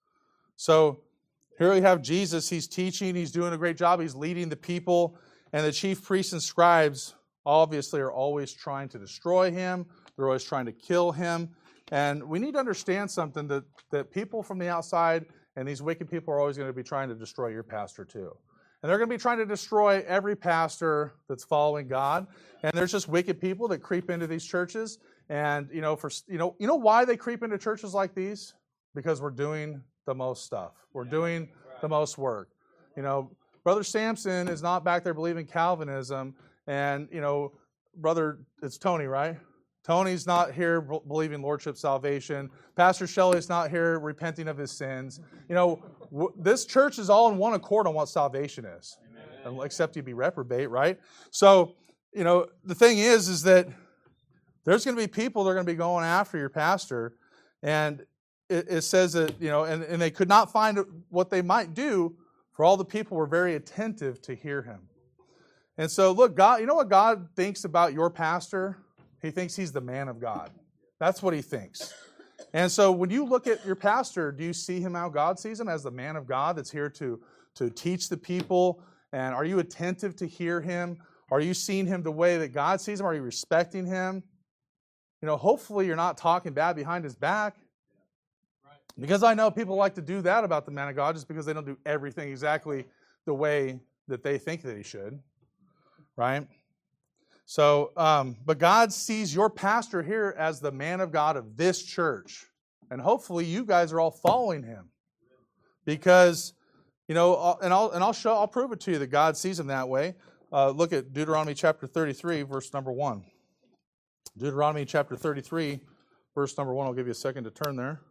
So here we have Jesus. He's teaching. He's doing a great job. He's leading the people. And the chief priests and scribes obviously are always trying to destroy him. They're always trying to kill him. And we need to understand something, that, that people from the outside and these wicked people are always going to be trying to destroy your pastor too. And they're going to be trying to destroy every pastor that's following God. And there's just wicked people that creep into these churches. And you know, for you know, you know why they creep into churches like these? Because we're doing the most stuff. We're doing the most work. You know, Brother Samson is not back there believing Calvinism, and you know, brother, it's Tony, right? Tony's not here believing Lordship salvation. Pastor Shelley's not here repenting of his sins. You know, w- this church is all in one accord on what salvation is, Amen. Except you be reprobate, right? So, you know, the thing is, is that there's going to be people that are going to be going after your pastor, and it, it says that, you know, and, and they could not find what they might do, for all the people were very attentive to hear him. And so, look, God, you know what God thinks about your pastor? He thinks he's the man of God. That's what he thinks. And so when you look at your pastor, do you see him how God sees him, as the man of God that's here to, to teach the people? And are you attentive to hear him? Are you seeing him the way that God sees him? Are you respecting him? You know, hopefully you're not talking bad behind his back. Because I know people like to do that about the man of God just because they don't do everything exactly the way that they think that he should. Right? So, um, but God sees your pastor here as the man of God of this church. And hopefully you guys are all following him. Because, you know, and I'll and I'll show, I'll prove it to you that God sees him that way. Uh, look at Deuteronomy chapter thirty-three, verse number one. Deuteronomy chapter thirty-three, verse number one. I'll give you a second to turn there.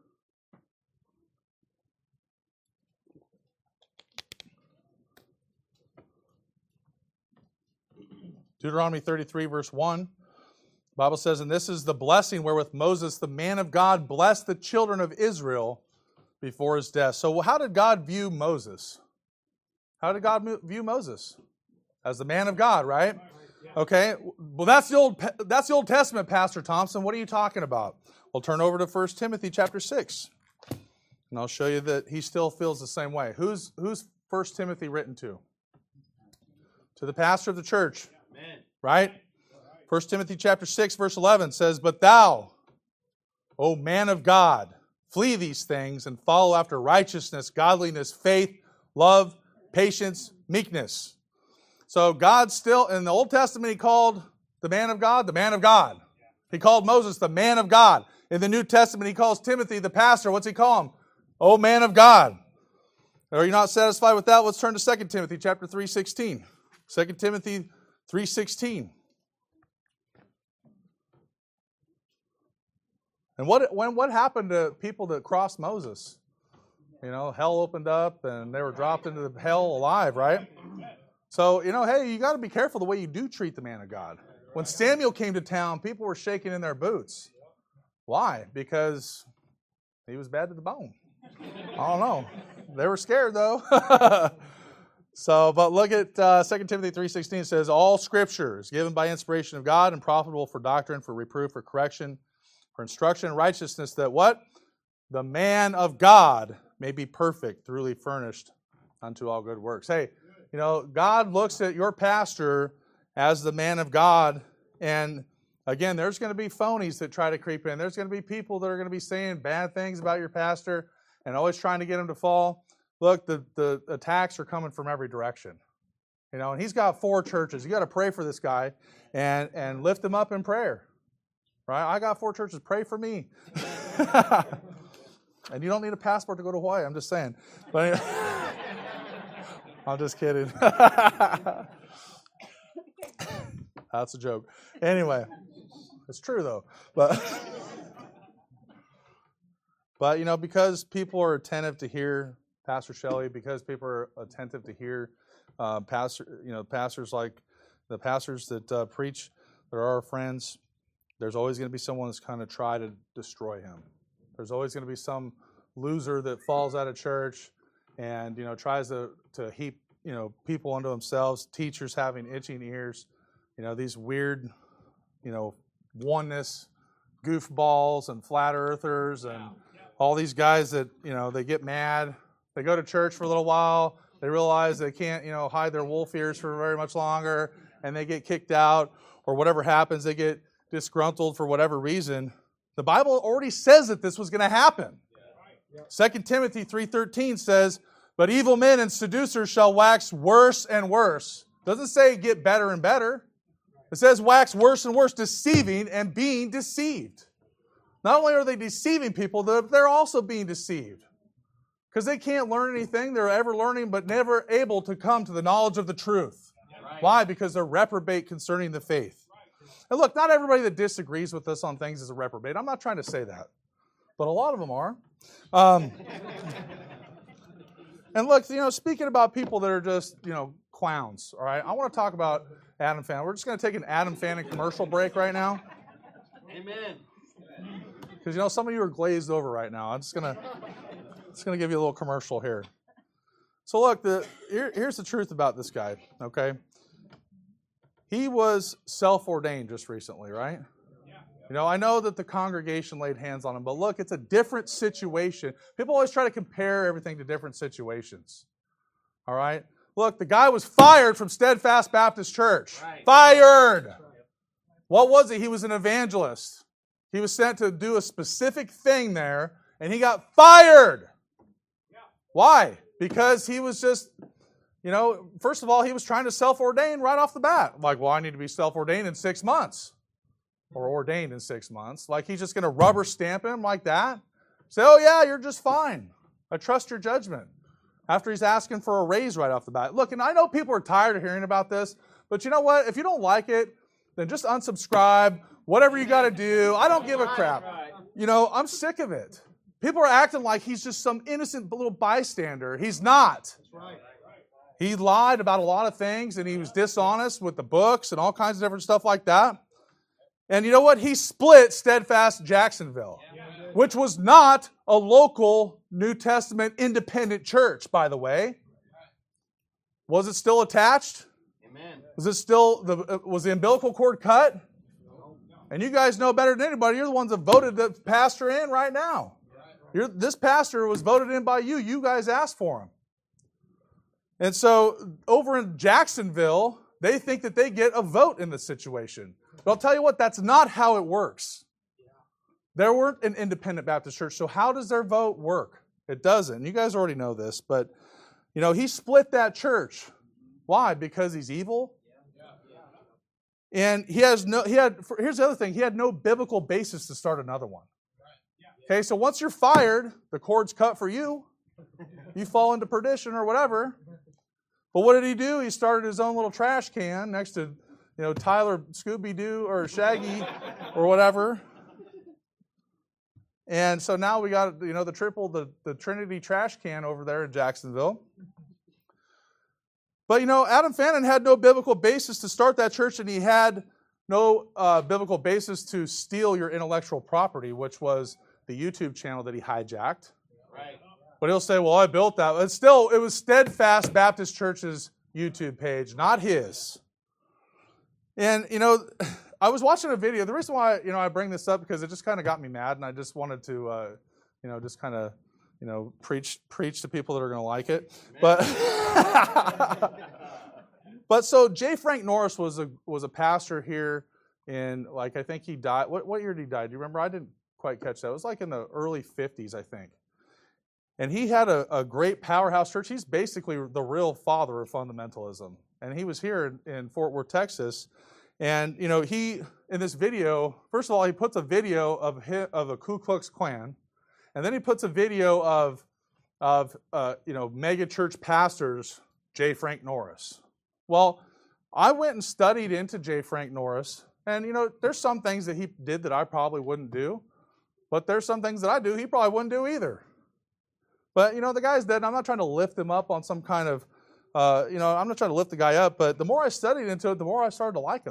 Deuteronomy thirty-three, verse one, the Bible says, and this is the blessing wherewith Moses, the man of God, blessed the children of Israel before his death. So how did God view Moses? How did God view Moses? As the man of God, right? Okay, well, that's the Old, that's the Old Testament, Pastor Thompson. What are you talking about? We'll turn over to First Timothy chapter six, and I'll show you that he still feels the same way. Who's, who's First Timothy written to? To the pastor of the church. Amen. Right? First Timothy chapter six, verse eleven says, but thou, O man of God, flee these things and follow after righteousness, godliness, faith, love, patience, meekness. So God still, in the Old Testament, he called the man of God the man of God. He called Moses the man of God. In the New Testament, he calls Timothy the pastor. What's he call him? Oh, man of God. Are you not satisfied with that? Let's turn to Second Timothy chapter three sixteen. Second Timothy three sixteen. And what when what happened to people that crossed Moses? You know, hell opened up and they were dropped into the hell alive, right? So, you know, hey, you got to be careful the way you do treat the man of God. When Samuel came to town, people were shaking in their boots. Why? Because he was bad to the bone. I don't know. They were scared, though. So, but look at uh, Second Timothy three sixteen. It says, all Scripture is given by inspiration of God and profitable for doctrine, for reproof, for correction, for instruction in righteousness, that what? The man of God may be perfect, thoroughly furnished unto all good works. Hey, you know, God looks at your pastor as the man of God, and again, there's going to be phonies that try to creep in. There's going to be people that are going to be saying bad things about your pastor and always trying to get him to fall. Look, the, the attacks are coming from every direction. You know, and he's got four churches. You got to pray for this guy and, and lift him up in prayer. Right? I got four churches. Pray for me. And you don't need a passport to go to Hawaii. I'm just saying. But anyway, I'm just kidding. That's a joke. Anyway, it's true though. But but you know, because people are attentive to hear Pastor Shelley, because people are attentive to hear uh, pastor, you know, pastors like the pastors that uh, preach that are our friends. There's always going to be someone that's kind of try to destroy him. There's always going to be some loser that falls out of church and, you know, tries to, to heap, you know, people unto themselves, teachers having itching ears, you know, these weird, you know, oneness goofballs and flat earthers and all these guys that, you know, they get mad. They go to church for a little while. They realize they can't, you know, hide their wolf ears for very much longer, and they get kicked out or whatever happens. They get disgruntled for whatever reason. The Bible already says that this was going to happen. Second Timothy three thirteen says, but evil men and seducers shall wax worse and worse. It doesn't say get better and better. It says wax worse and worse, deceiving and being deceived. Not only are they deceiving people, they're also being deceived. Because they can't learn anything. They're ever learning, but never able to come to the knowledge of the truth. Right. Why? Because they're reprobate concerning the faith. And look, not everybody that disagrees with us on things is a reprobate. I'm not trying to say that. But a lot of them are. Um, and look, you know, speaking about people that are just, you know, clowns, all right? I want to talk about Adam Fanning. We're just going to take an Adam Fanning commercial break right now. Amen. Because, you know, some of you are glazed over right now. I'm just going to just going to give you a little commercial here. So look, the here, here's the truth about this guy, okay? He was self-ordained just recently, right? You know, I know that the congregation laid hands on him, but look, it's a different situation. People always try to compare everything to different situations. All right? Look, the guy was fired from Steadfast Baptist Church. Right. Fired! What was he? He was an evangelist. He was sent to do a specific thing there, and he got fired. Why? Because he was just, you know, first of all, he was trying to self-ordain right off the bat. Like, well, I need to be self-ordained in six months. Or ordained in six months. Like he's just going to rubber stamp him like that? Say, oh yeah, you're just fine. I trust your judgment. After he's asking for a raise right off the bat. Look, and I know people are tired of hearing about this, but you know what? If you don't like it, then just unsubscribe. Whatever you got to do. I don't give a crap. You know, I'm sick of it. People are acting like he's just some innocent little bystander. He's not. He lied about a lot of things, and he was dishonest with the books and all kinds of different stuff like that. And you know what? He split Steadfast Jacksonville, which was not a local New Testament independent church, by the way. Was it still attached? Amen. Was it still the was the umbilical cord cut? And you guys know better than anybody. You're the ones that voted the pastor in right now. You're, this pastor was voted in by you. You guys asked for him. And so over in Jacksonville, they think that they get a vote in the situation. But I'll tell you what, that's not how it works. There weren't an independent Baptist church, so how does their vote work? It doesn't. You guys already know this, but, you know, he split that church. Why? Because he's evil? And he has no, he had, here's the other thing, he had no biblical basis to start another one. Okay, so once you're fired, the cord's cut for you. You fall into perdition or whatever. But what did he do? He started his own little trash can next to, you know, Tyler Scooby-Doo or Shaggy or whatever. And so now we got, you know, the triple, the, the Trinity trash can over there in Jacksonville. But, you know, Adam Fannin had no biblical basis to start that church, and he had no uh, biblical basis to steal your intellectual property, which was the YouTube channel that he hijacked. Right. But he'll say, well, I built that. But still, it was Steadfast Baptist Church's YouTube page, not his. And, you know, I was watching a video. The reason why, you know, I bring this up because it just kind of got me mad, and I just wanted to, uh, you know, just kind of, you know, preach preach to people that are going to like it. But but so J. Frank Norris was a was a pastor here in, like, I think he died. What what year did he die? Do you remember? I didn't quite catch that. It was like in the early fifties, I think. And he had a, a great powerhouse church. He's basically the real father of fundamentalism. And he was here in, in Fort Worth, Texas. And, you know, he, in this video, first of all, he puts a video of his, of a Ku Klux Klan. And then he puts a video of, of uh, you know, mega church pastors, J. Frank Norris. Well, I went and studied into J. Frank Norris. And, you know, there's some things that he did that I probably wouldn't do. But there's some things that I do he probably wouldn't do either. But, you know, the guy's dead, and I'm not trying to lift him up on some kind of, uh, you know, I'm not trying to lift the guy up, but the more I studied into it, the more I started to like him.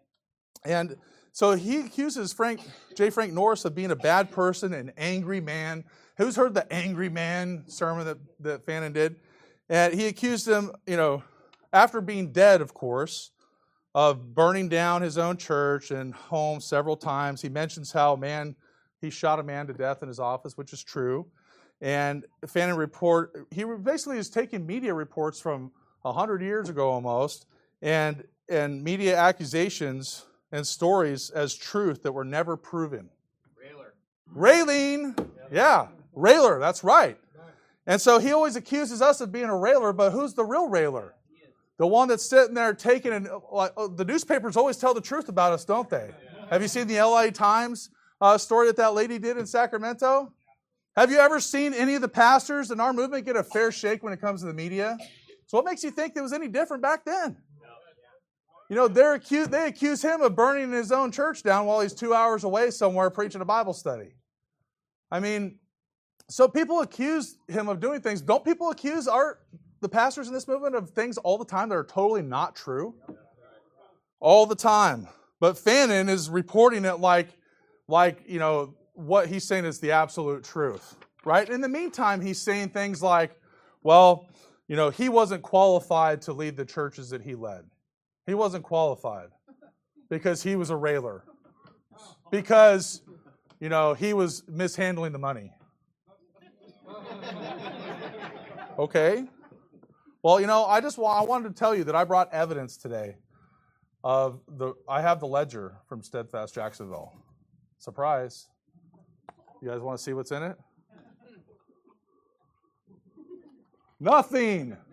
And so he accuses Frank, J. Frank Norris of being a bad person, an angry man. Who's heard the angry man sermon that, that Fannin did? And he accused him, you know, after being dead, of course, of burning down his own church and home several times. He mentions how, man, he shot a man to death in his office, which is true. And Fannin report, he basically is taking media reports from one hundred years ago almost, and, and media accusations and stories as truth that were never proven. Railer. Railing, yeah, railer, that's right. And so he always accuses us of being a railer, but who's the real railer? The one that's sitting there taking, and like, the newspapers always tell the truth about us, don't they? Have you seen the L A Times uh, story that that lady did in Sacramento? Have you ever seen any of the pastors in our movement get a fair shake when it comes to the media? So what makes you think it was any different back then? You know, they're accused, they accuse him of burning his own church down while he's two hours away somewhere preaching a Bible study. I mean, so people accuse him of doing things. Don't people accuse our the pastors in this movement of things all the time that are totally not true? All the time. But Fannin is reporting it like, like, you know, what he's saying is the absolute truth, right? In the meantime, he's saying things like, well, you know, he wasn't qualified to lead the churches that he led. He wasn't qualified because he was a railer. Because, you know, he was mishandling the money. Okay. Well, you know, I just wa- I wanted to tell you that I brought evidence today of the, I have the ledger from Steadfast Jacksonville. Surprise. You guys want to see what's in it? Nothing.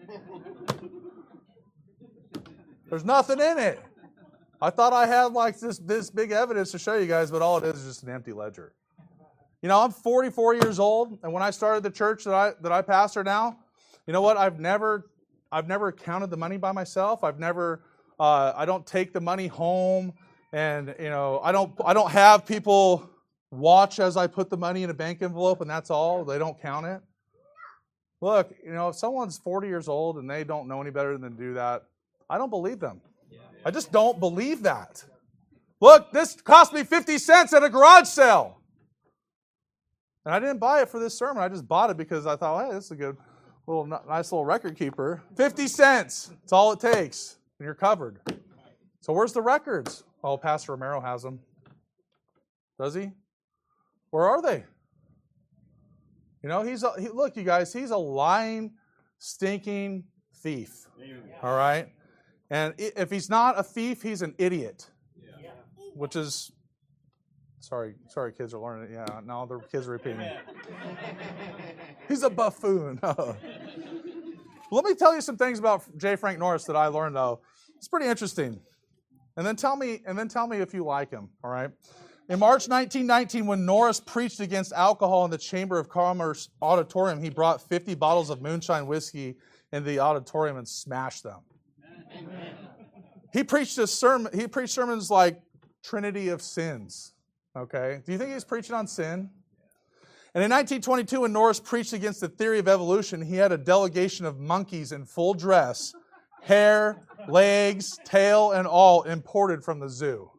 There's nothing in it. I thought I had like this, this big evidence to show you guys, but all it is is just an empty ledger. You know, I'm forty-four years old, and when I started the church that I that I pastor now, you know what? I've never I've never counted the money by myself. I've never uh, I don't take the money home, and you know, I don't I don't have people watch as I put the money in a bank envelope and that's all. They don't count it. Look, you know, if someone's forty years old and they don't know any better than to do that, I don't believe them. I just don't believe that. Look, this cost me fifty cents at a garage sale. And I didn't buy it for this sermon. I just bought it because I thought, hey, this is a good little nice little record keeper. fifty cents. That's all it takes. And you're covered. So where's the records? Oh, Pastor Romero has them. Does he? Where are they? You know, he's a, he, look, you guys, he's a lying, stinking thief. All right? And if he's not a thief, he's an idiot. Which is, sorry, sorry, kids are learning it. Yeah, no, the kids are repeating. He's a buffoon. Let me tell you some things about J. Frank Norris that I learned, though. It's pretty interesting. And then tell me, and then tell me if you like him, all right? In March nineteen nineteen, when Norris preached against alcohol in the Chamber of Commerce auditorium, he brought fifty bottles of moonshine whiskey into the auditorium and smashed them. Amen. He preached a sermon. He preached sermons like Trinity of Sins. Okay, do you think he was preaching on sin? And in nineteen twenty-two, when Norris preached against the theory of evolution, he had a delegation of monkeys in full dress, hair, legs, tail, and all imported from the zoo.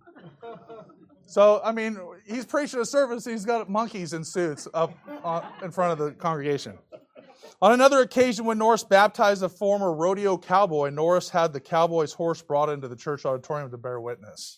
So, I mean, he's preaching a service, he's got monkeys in suits up uh, in front of the congregation. On another occasion, when Norris baptized a former rodeo cowboy, Norris had the cowboy's horse brought into the church auditorium to bear witness.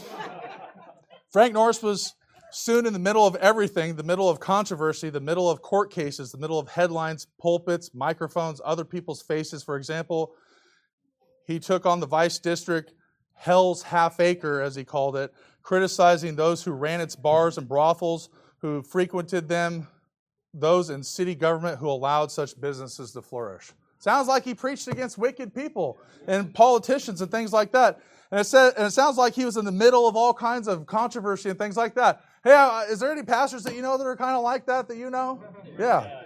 Frank Norris was soon in the middle of everything, the middle of controversy, the middle of court cases, the middle of headlines, pulpits, microphones, other people's faces. For example, he took on the Vice District, Hell's Half Acre, as he called it, criticizing those who ran its bars and brothels, who frequented them, those in city government who allowed such businesses to flourish. Sounds like he preached against wicked people and politicians and things like that. And it, said, and it sounds like he was in the middle of all kinds of controversy and things like that. Hey, uh, is there any pastors that you know that are kind of like that that you know? Yeah.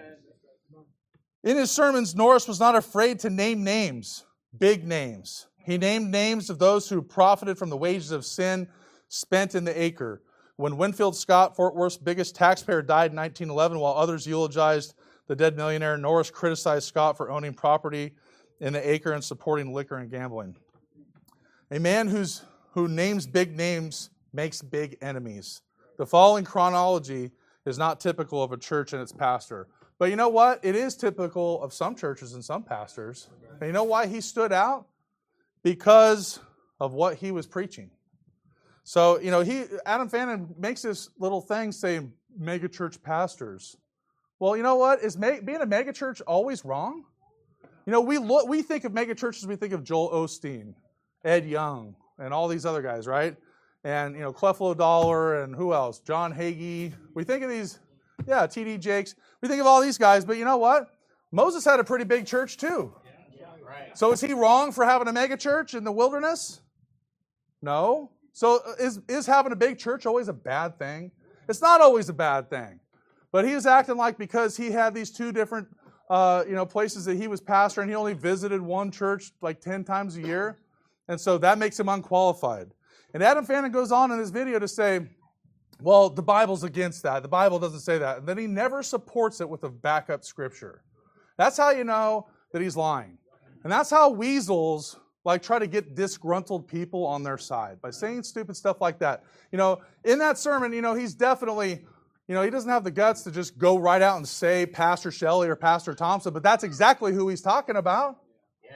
In his sermons, Norris was not afraid to name names, big names. He named names of those who profited from the wages of sin spent in the acre. When Winfield Scott, Fort Worth's biggest taxpayer, died in nineteen eleven, while others eulogized the dead millionaire, Norris criticized Scott for owning property in the acre and supporting liquor and gambling. A man who's, who names big names makes big enemies. The following chronology is not typical of a church and its pastor. But you know what? It is typical of some churches and some pastors. And you know why he stood out? Because of what he was preaching. So, you know, he Adam Fannin makes this little thing saying megachurch pastors. Well, you know what? Is me, being a megachurch always wrong? You know, we look, we think of megachurches, we think of Joel Osteen, Ed Young, and all these other guys, right? And, you know, Creflo Dollar and who else? John Hagee. We think of these, yeah, T D Jakes. We think of all these guys, but you know what? Moses had a pretty big church too. So is he wrong for having a megachurch in the wilderness? No. So is, is having a big church always a bad thing? It's not always a bad thing. But he was acting like because he had these two different uh, you know, places that he was pastor and he only visited one church like ten times a year. And so that makes him unqualified. And Adam Fannin goes on in his video to say, well, the Bible's against that. The Bible doesn't say that. And then he never supports it with a backup scripture. That's how you know that he's lying. And that's how weasels like try to get disgruntled people on their side by saying stupid stuff like that. You know, in that sermon, you know, he's definitely, you know, he doesn't have the guts to just go right out and say Pastor Shelley or Pastor Thompson, but that's exactly who he's talking about. Yeah.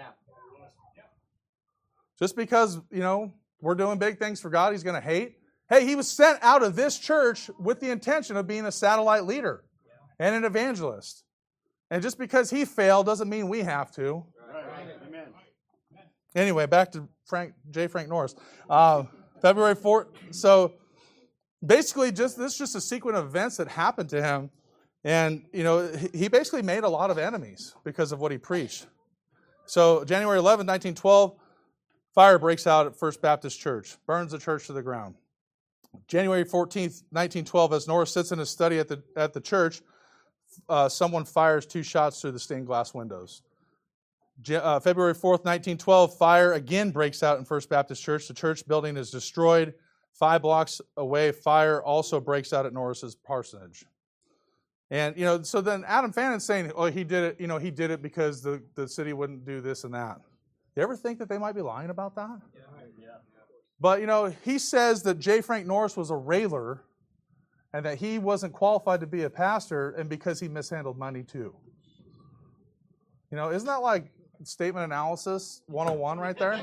Just because, you know, we're doing big things for God, he's going to hate. Hey, he was sent out of this church with the intention of being a satellite leader and an evangelist. And just because he failed doesn't mean we have to. Amen. Anyway, back to Frank J. Frank Norris. Uh, February fourth. So basically, just this is just a sequence of events that happened to him, and you know he basically made a lot of enemies because of what he preached. So January eleventh, nineteen twelve, fire breaks out at First Baptist Church, burns the church to the ground. January fourteenth, nineteen twelve, as Norris sits in his study at the at the church, uh, someone fires two shots through the stained glass windows. Uh, February fourth, nineteen twelve, fire again breaks out in First Baptist Church. The church building is destroyed. Five blocks away, fire also breaks out at Norris's parsonage. And, you know, so then Adam Fannin's saying, oh, he did it, you know, he did it because the, the city wouldn't do this and that. You ever think that they might be lying about that? Yeah. Yeah. But, you know, he says that J. Frank Norris was a railer and that he wasn't qualified to be a pastor and because he mishandled money too. You know, isn't that like statement analysis one oh one right there?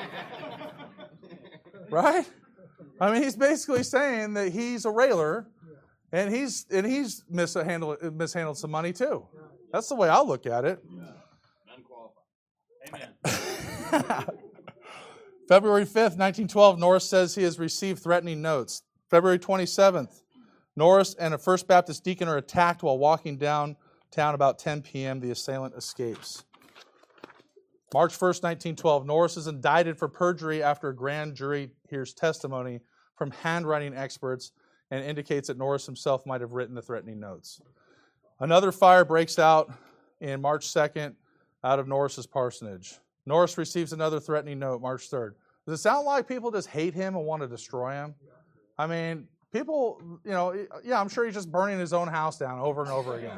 Right? I mean, he's basically saying that he's a railer, and he's and he's mishandled mishandled some money too. That's the way I look at it. Unqualified. Amen. February fifth, nineteen twelve, Norris says he has received threatening notes. February twenty-seventh, Norris and a First Baptist deacon are attacked while walking downtown about ten p.m. The assailant escapes. March first, nineteen twelve, Norris is indicted for perjury after a grand jury hears testimony from handwriting experts and indicates that Norris himself might have written the threatening notes. Another fire breaks out in March second out of Norris's parsonage. Norris receives another threatening note March third. Does it sound like people just hate him and want to destroy him? I mean, people, you know, yeah, I'm sure he's just burning his own house down over and over again.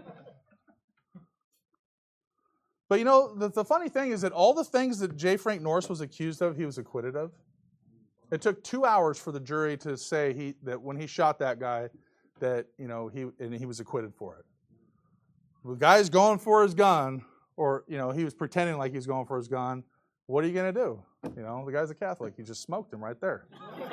But you know, the, the funny thing is that all the things that J. Frank Norris was accused of, he was acquitted of. It took two hours for the jury to say he that when he shot that guy, that you know he and he was acquitted for it. The guy's going for his gun, or you know he was pretending like he was going for his gun. What are you going to do? You know, the guy's a Catholic. You just smoked him right there.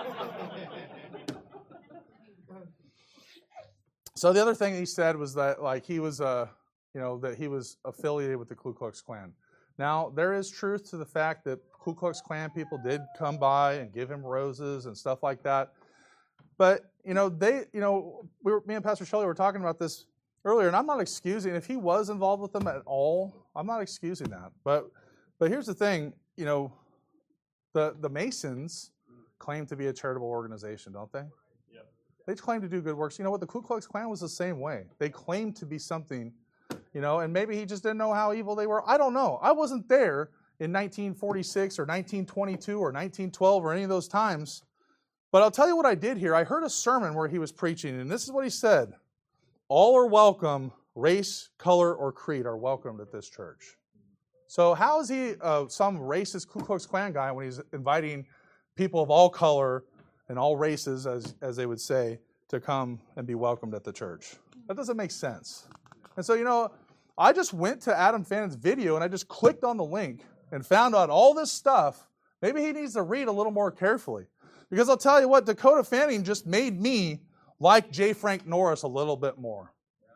So the other thing he said was that like he was uh you know that he was affiliated with the Ku Klux Klan. Now there is truth to the fact that Ku Klux Klan people did come by and give him roses and stuff like that. But you know they you know we were, me and Pastor Shelley were talking about this earlier, and I'm not excusing if he was involved with them at all. I'm not excusing that. But but here's the thing, you know, the the Masons claim to be a charitable organization, don't they? Yep. They claim to do good works. You know what? The Ku Klux Klan was the same way. They claimed to be something, you know, and maybe he just didn't know how evil they were. I don't know. I wasn't there in nineteen forty-six or nineteen twenty-two or nineteen twelve or any of those times. But I'll tell you what I did here. I heard a sermon where he was preaching, and this is what he said. All are welcome. Race, color, or creed are welcomed at this church. So how is he uh, some racist Ku Klux Klan guy when he's inviting people of all color and all races, as, as they would say, to come and be welcomed at the church? That doesn't make sense. And so, you know, I just went to Adam Fannon's video and I just clicked on the link and found out all this stuff. Maybe he needs to read a little more carefully. Because I'll tell you what, Dakota Fanning just made me like J. Frank Norris a little bit more.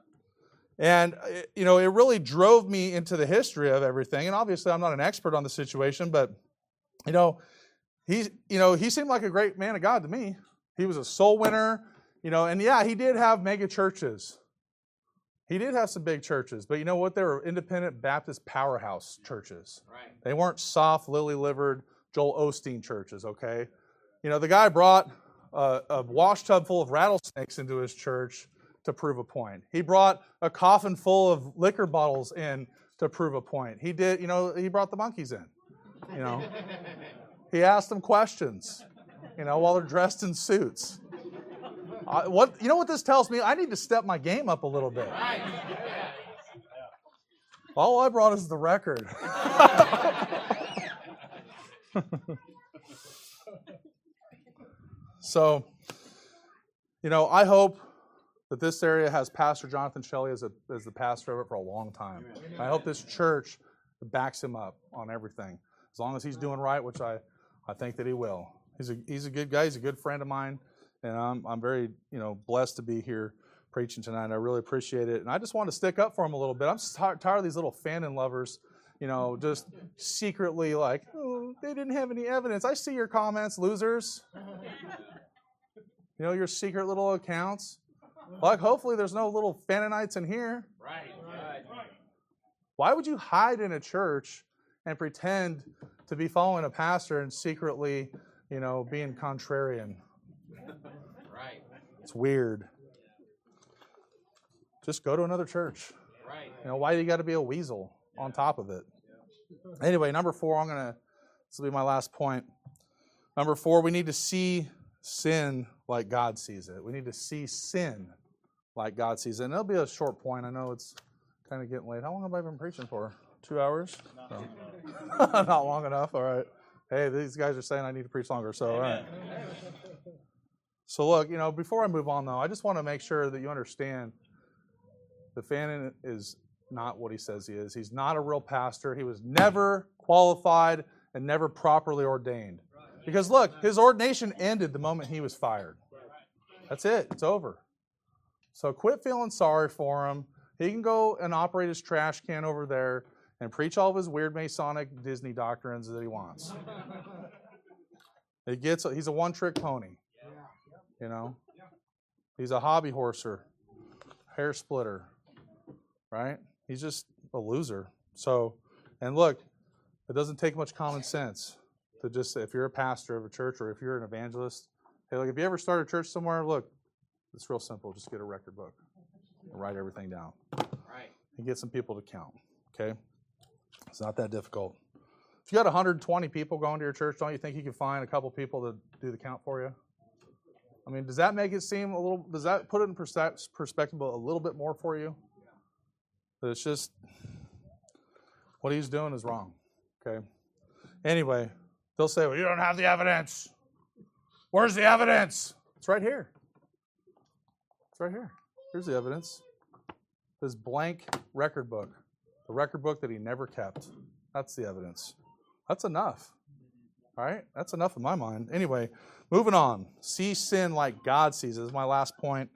And, you know, it really drove me into the history of everything. And obviously I'm not an expert on the situation, but, you know, he, you know, he seemed like a great man of God to me. He was a soul winner, you know, and yeah, he did have mega churches. He did have some big churches, but you know what? They were independent Baptist powerhouse churches. Right. They weren't soft, lily-livered Joel Osteen churches, okay? You know, the guy brought a, a wash tub full of rattlesnakes into his church to prove a point. He brought a coffin full of liquor bottles in to prove a point. He did, you know, he brought the monkeys in, you know. He asked them questions, you know, while they're dressed in suits. I, what you know what this tells me? I need to step my game up a little bit. Right. All I brought is the record. So, you know, I hope that this area has Pastor Jonathan Shelley as, a, as the pastor of it for a long time. Amen. I hope this church backs him up on everything, as long as he's doing right, which I, I think that he will. He's a he's a good guy. He's a good friend of mine, and I'm I'm very you know blessed to be here preaching tonight. I really appreciate it, and I just want to stick up for him a little bit. I'm just tired of these little Fannin lovers, you know, just secretly like, oh, they didn't have any evidence. I see your comments, losers. You know, your secret little accounts. Like, hopefully there's no little Fannonites in here. Right. Right. Why would you hide in a church and pretend to be following a pastor and secretly, you know, being contrarian? Right. It's weird. Just go to another church. Right. You know, why do you got to be a weasel on top of it? Anyway, number four, I'm going to, this will be my last point. Number four, we need to see sin like God sees it. We need to see sin like God sees it. And it'll be a short point. I know it's kind of getting late. How long have I been preaching for? Two hours? No. Not long enough. All right. Hey, these guys are saying I need to preach longer. So, all right. So, look, you know, before I move on, though, I just want to make sure that you understand that Fannin is not what he says he is. He's not a real pastor. He was never qualified and never properly ordained. Because look, his ordination ended the moment he was fired. That's it. It's over. So quit feeling sorry for him. He can go and operate his trash can over there and preach all of his weird Masonic Disney doctrines that he wants. It gets. He's a one-trick pony. You know? He's a hobby horser, hair splitter, right? He's just a loser. So, and look, It doesn't take much common sense to just say, if you're a pastor of a church or if you're an evangelist, hey, look, if you ever start a church somewhere, look, it's real simple. Just get a record book and write everything down. Right. And get some people to count, okay? It's not that difficult. If you got one hundred twenty people going to your church, don't you think you can find a couple people to do the count for you? I mean, does that make it seem a little, does that put it in perspective a little bit more for you? That it's just, what he's doing is wrong, okay? Anyway, they'll say, well, you don't have the evidence. Where's the evidence? It's right here. It's right here. Here's the evidence. This blank record book. The record book that he never kept. That's the evidence. That's enough. All right? That's enough in my mind. Anyway, moving on. See sin like God sees it. This is my last point.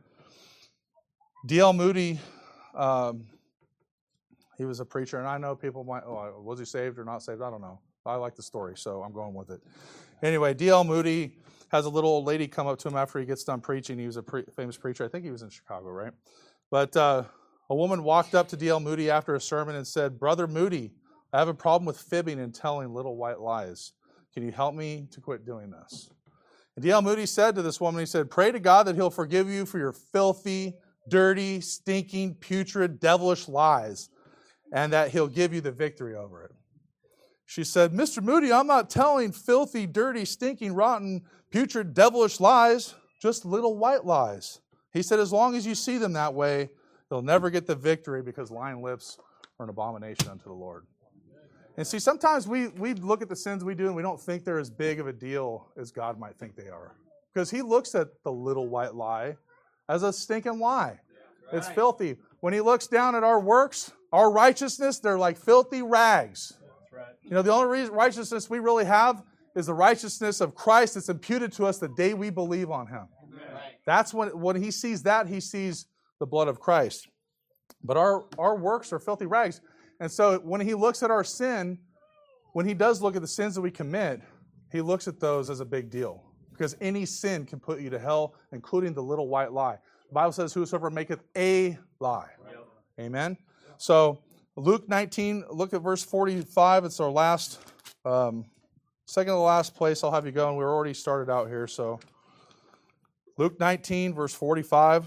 D L Moody, um, he was a preacher, and I know people might, oh, was he saved or not saved? I don't know. I like the story, so I'm going with it. Anyway, D L Moody has a little old lady come up to him after he gets done preaching. He was a pre- famous preacher. I think he was in Chicago, right? But uh, a woman walked up to D L Moody after a sermon and said, Brother Moody, I have a problem with fibbing and telling little white lies. Can you help me to quit doing this? And D L Moody said to this woman, he said, pray to God that he'll forgive you for your filthy, dirty, stinking, putrid, devilish lies, and that he'll give you the victory over it. She said, Mister Moody, I'm not telling filthy, dirty, stinking, rotten, putrid, devilish lies, just little white lies. He said, as long as you see them that way, you'll never get the victory because lying lips are an abomination unto the Lord. And see, sometimes we, we look at the sins we do and we don't think they're as big of a deal as God might think they are. Because he looks at the little white lie as a stinking lie. It's filthy. When he looks down at our works, our righteousness, they're like filthy rags. You know, the only reason righteousness we really have is the righteousness of Christ that's imputed to us the day we believe on him. Right. That's when, when he sees that, he sees the blood of Christ. But our, our works are filthy rags. And so when he looks at our sin, when he does look at the sins that we commit, he looks at those as a big deal. Because any sin can put you to hell, including the little white lie. The Bible says, whosoever maketh a lie. Right. Amen? So Luke nineteen, look at verse forty-five. It's our last, um, second to the last place I'll have you go. And we're already started out here. So Luke nineteen, verse forty-five.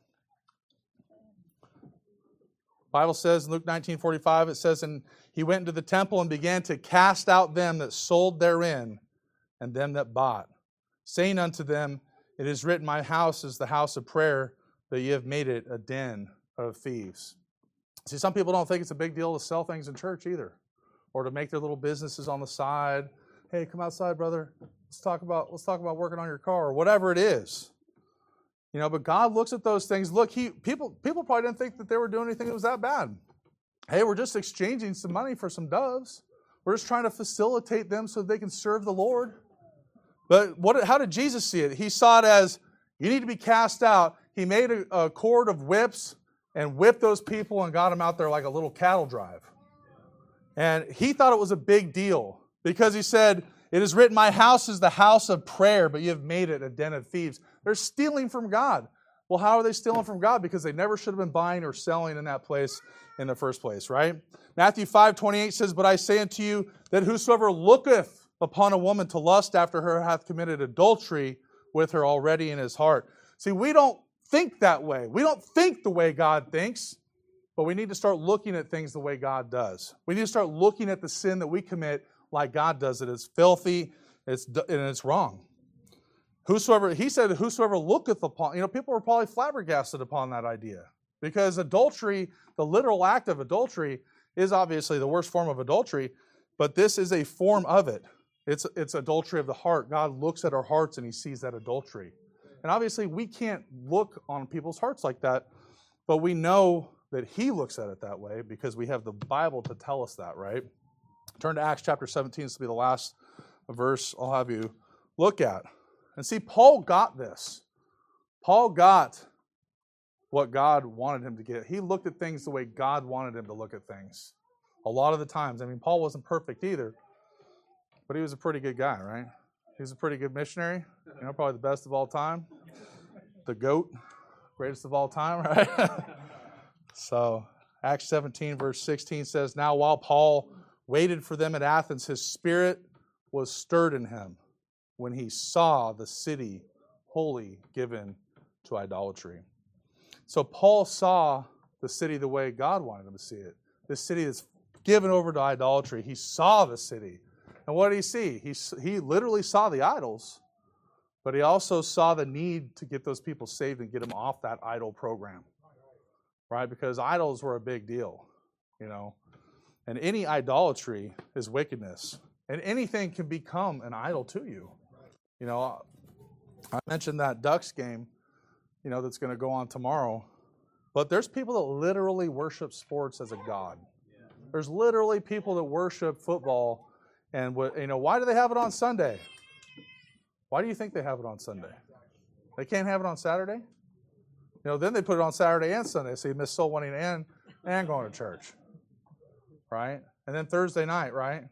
Bible says in Luke nineteen forty-five, it says, and he went into the temple and began to cast out them that sold therein and them that bought, saying unto them, it is written, my house is the house of prayer, but ye have made it a den of thieves. See, some people don't think it's a big deal to sell things in church either, or to make their little businesses on the side. Hey, come outside, brother. Let's talk about let's talk about working on your car, or whatever it is. You know, but God looks at those things. Look, he people people probably didn't think that they were doing anything that was that bad. Hey, we're just exchanging some money for some doves. We're just trying to facilitate them so they can serve the Lord. But what? How did Jesus see it? He saw it as, you need to be cast out. He made a, a cord of whips and whipped those people and got them out there like a little cattle drive. And he thought it was a big deal because he said, it is written, my house is the house of prayer, but you have made it a den of thieves. They're stealing from God. Well, how are they stealing from God? Because they never should have been buying or selling in that place in the first place, right? Matthew five twenty-eight says, but I say unto you that whosoever looketh upon a woman to lust after her hath committed adultery with her already in his heart. See, we don't think that way. We don't think the way God thinks, but we need to start looking at things the way God does. We need to start looking at the sin that we commit like God does it. It's filthy, it's and it's wrong. Whosoever, he said, whosoever looketh upon, you know, people were probably flabbergasted upon that idea. Because adultery, the literal act of adultery, is obviously the worst form of adultery, but this is a form of it. It's, it's adultery of the heart. God looks at our hearts and he sees that adultery. And obviously we can't look on people's hearts like that, but we know that he looks at it that way because we have the Bible to tell us that, right? Turn to Acts chapter seventeen. This will be the last verse I'll have you look at. And see, Paul got this. Paul got what God wanted him to get. He looked at things the way God wanted him to look at things. A lot of the times. I mean, Paul wasn't perfect either, but he was a pretty good guy, right? He was a pretty good missionary. You know, probably the best of all time. The GOAT, greatest of all time, right? So, Acts seventeen, verse sixteen says, now while Paul waited for them at Athens, his spirit was stirred in him when he saw the city wholly given to idolatry. So Paul saw the city the way God wanted him to see it. This city is given over to idolatry. He saw the city. And what did he see? He, he literally saw the idols, but he also saw the need to get those people saved and get them off that idol program. Right? Because idols were a big deal, you know. And any idolatry is wickedness. And anything can become an idol to you. You know, I mentioned that Ducks game, you know, that's going to go on tomorrow. But there's people that literally worship sports as a god. There's literally people that worship football. And, you know, why do they have it on Sunday? Why do you think they have it on Sunday? They can't have it on Saturday? You know, then they put it on Saturday and Sunday, so you miss soul winning and, and going to church. Right? And then Thursday night, right?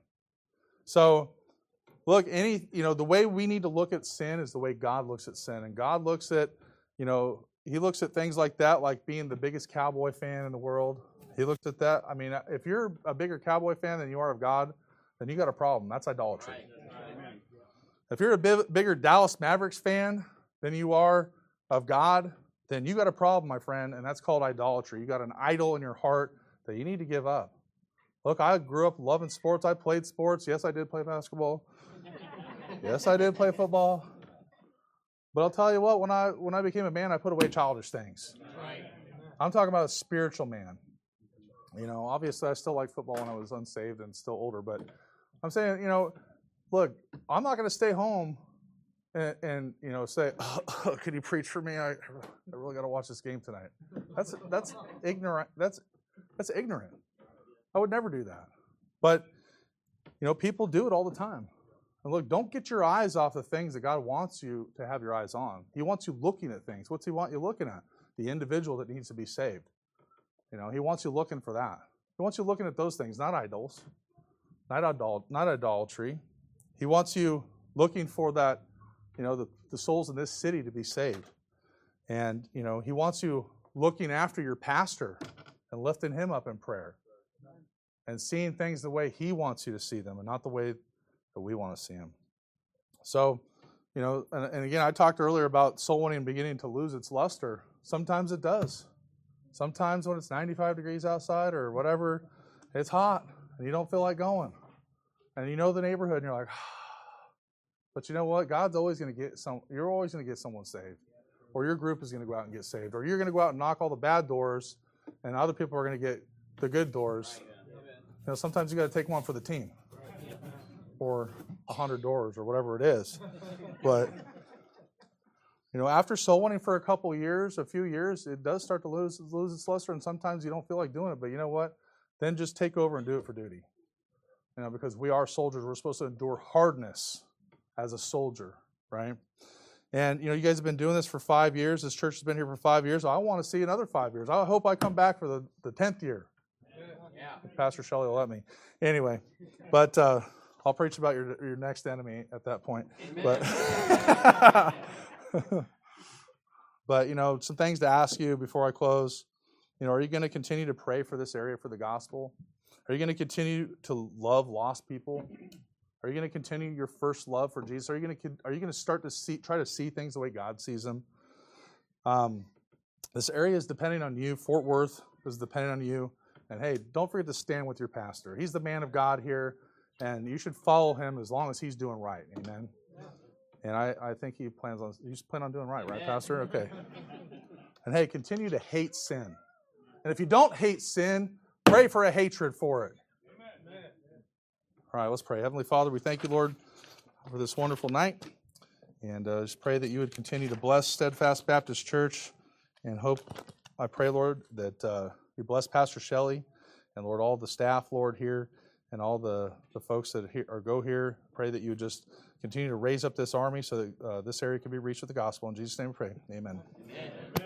So, look, any, you know, the way we need to look at sin is the way God looks at sin. And God looks at, you know, he looks at things like that, like being the biggest Cowboy fan in the world. He looks at that. I mean, if you're a bigger Cowboy fan than you are of God, then you got a problem. That's idolatry. Right. If you're a bit bigger Dallas Mavericks fan than you are of God, then you got a problem, my friend, and that's called idolatry. You got an idol in your heart that you need to give up. Look, I grew up loving sports. I played sports. Yes, I did play basketball. Yes, I did play football. But I'll tell you what, when I when I became a man, I put away childish things. Right. I'm talking about a spiritual man. You know, obviously I still liked football when I was unsaved and still older, but I'm saying, you know, look, I'm not going to stay home and, and you know, say, oh, could you preach for me? I, I really got to watch this game tonight. That's that's ignorant. That's that's ignorant. I would never do that. But, you know, people do it all the time. And look, don't get your eyes off the things that God wants you to have your eyes on. He wants you looking at things. What's he want you looking at? The individual that needs to be saved. You know, he wants you looking for that. He wants you looking at those things, not idols, not, idol, not idolatry. He wants you looking for that, you know, the, the souls in this city to be saved. And, you know, he wants you looking after your pastor and lifting him up in prayer and seeing things the way he wants you to see them and not the way that we want to see them. So, you know, and, and again, I talked earlier about soul winning beginning to lose its luster. Sometimes it does. Sometimes when it's ninety-five degrees outside or whatever, it's hot and you don't feel like going. And you know the neighborhood and you're like, but you know what? God's always going to get some, you're always going to get someone saved. Or your group is going to go out and get saved. Or you're going to go out and knock all the bad doors and other people are going to get the good doors. You know, sometimes you got to take one for the team. Or a hundred doors or whatever it is. But, you know, after soul winning for a couple of years, a few years, it does start to lose, lose its luster, and sometimes you don't feel like doing it. But you know what? Then just take over and do it for duty. You know, because we are soldiers. We're supposed to endure hardness as a soldier, right? And, you know, you guys have been doing this for five years. This church has been here for five years. I want to see another five years. I hope I come back for the, the tenth year. Yeah. If Pastor Shelley will let me. Anyway, but uh, I'll preach about your your next enemy at that point. But, but, you know, some things to ask you before I close. You know, are you going to continue to pray for this area for the gospel? Are you going to continue to love lost people? Are you going to continue your first love for Jesus? Are you going to are you going to start to see try to see things the way God sees them? Um, this area is depending on you. Fort Worth is depending on you. And hey, don't forget to stand with your pastor. He's the man of God here, and you should follow him as long as he's doing right. Amen. And I, I think he plans on you plan on doing right, right, Pastor? Okay. And hey, continue to hate sin. And if you don't hate sin, pray for a hatred for it. All right, let's pray. Heavenly Father, we thank you, Lord, for this wonderful night. And uh, just pray that you would continue to bless Steadfast Baptist Church. And hope, I pray, Lord, that uh, you bless Pastor Shelley and, Lord, all the staff, Lord, here and all the, the folks that here, or go here. Pray that you would just continue to raise up this army so that uh, this area can be reached with the gospel. In Jesus' name we pray. Amen. Amen.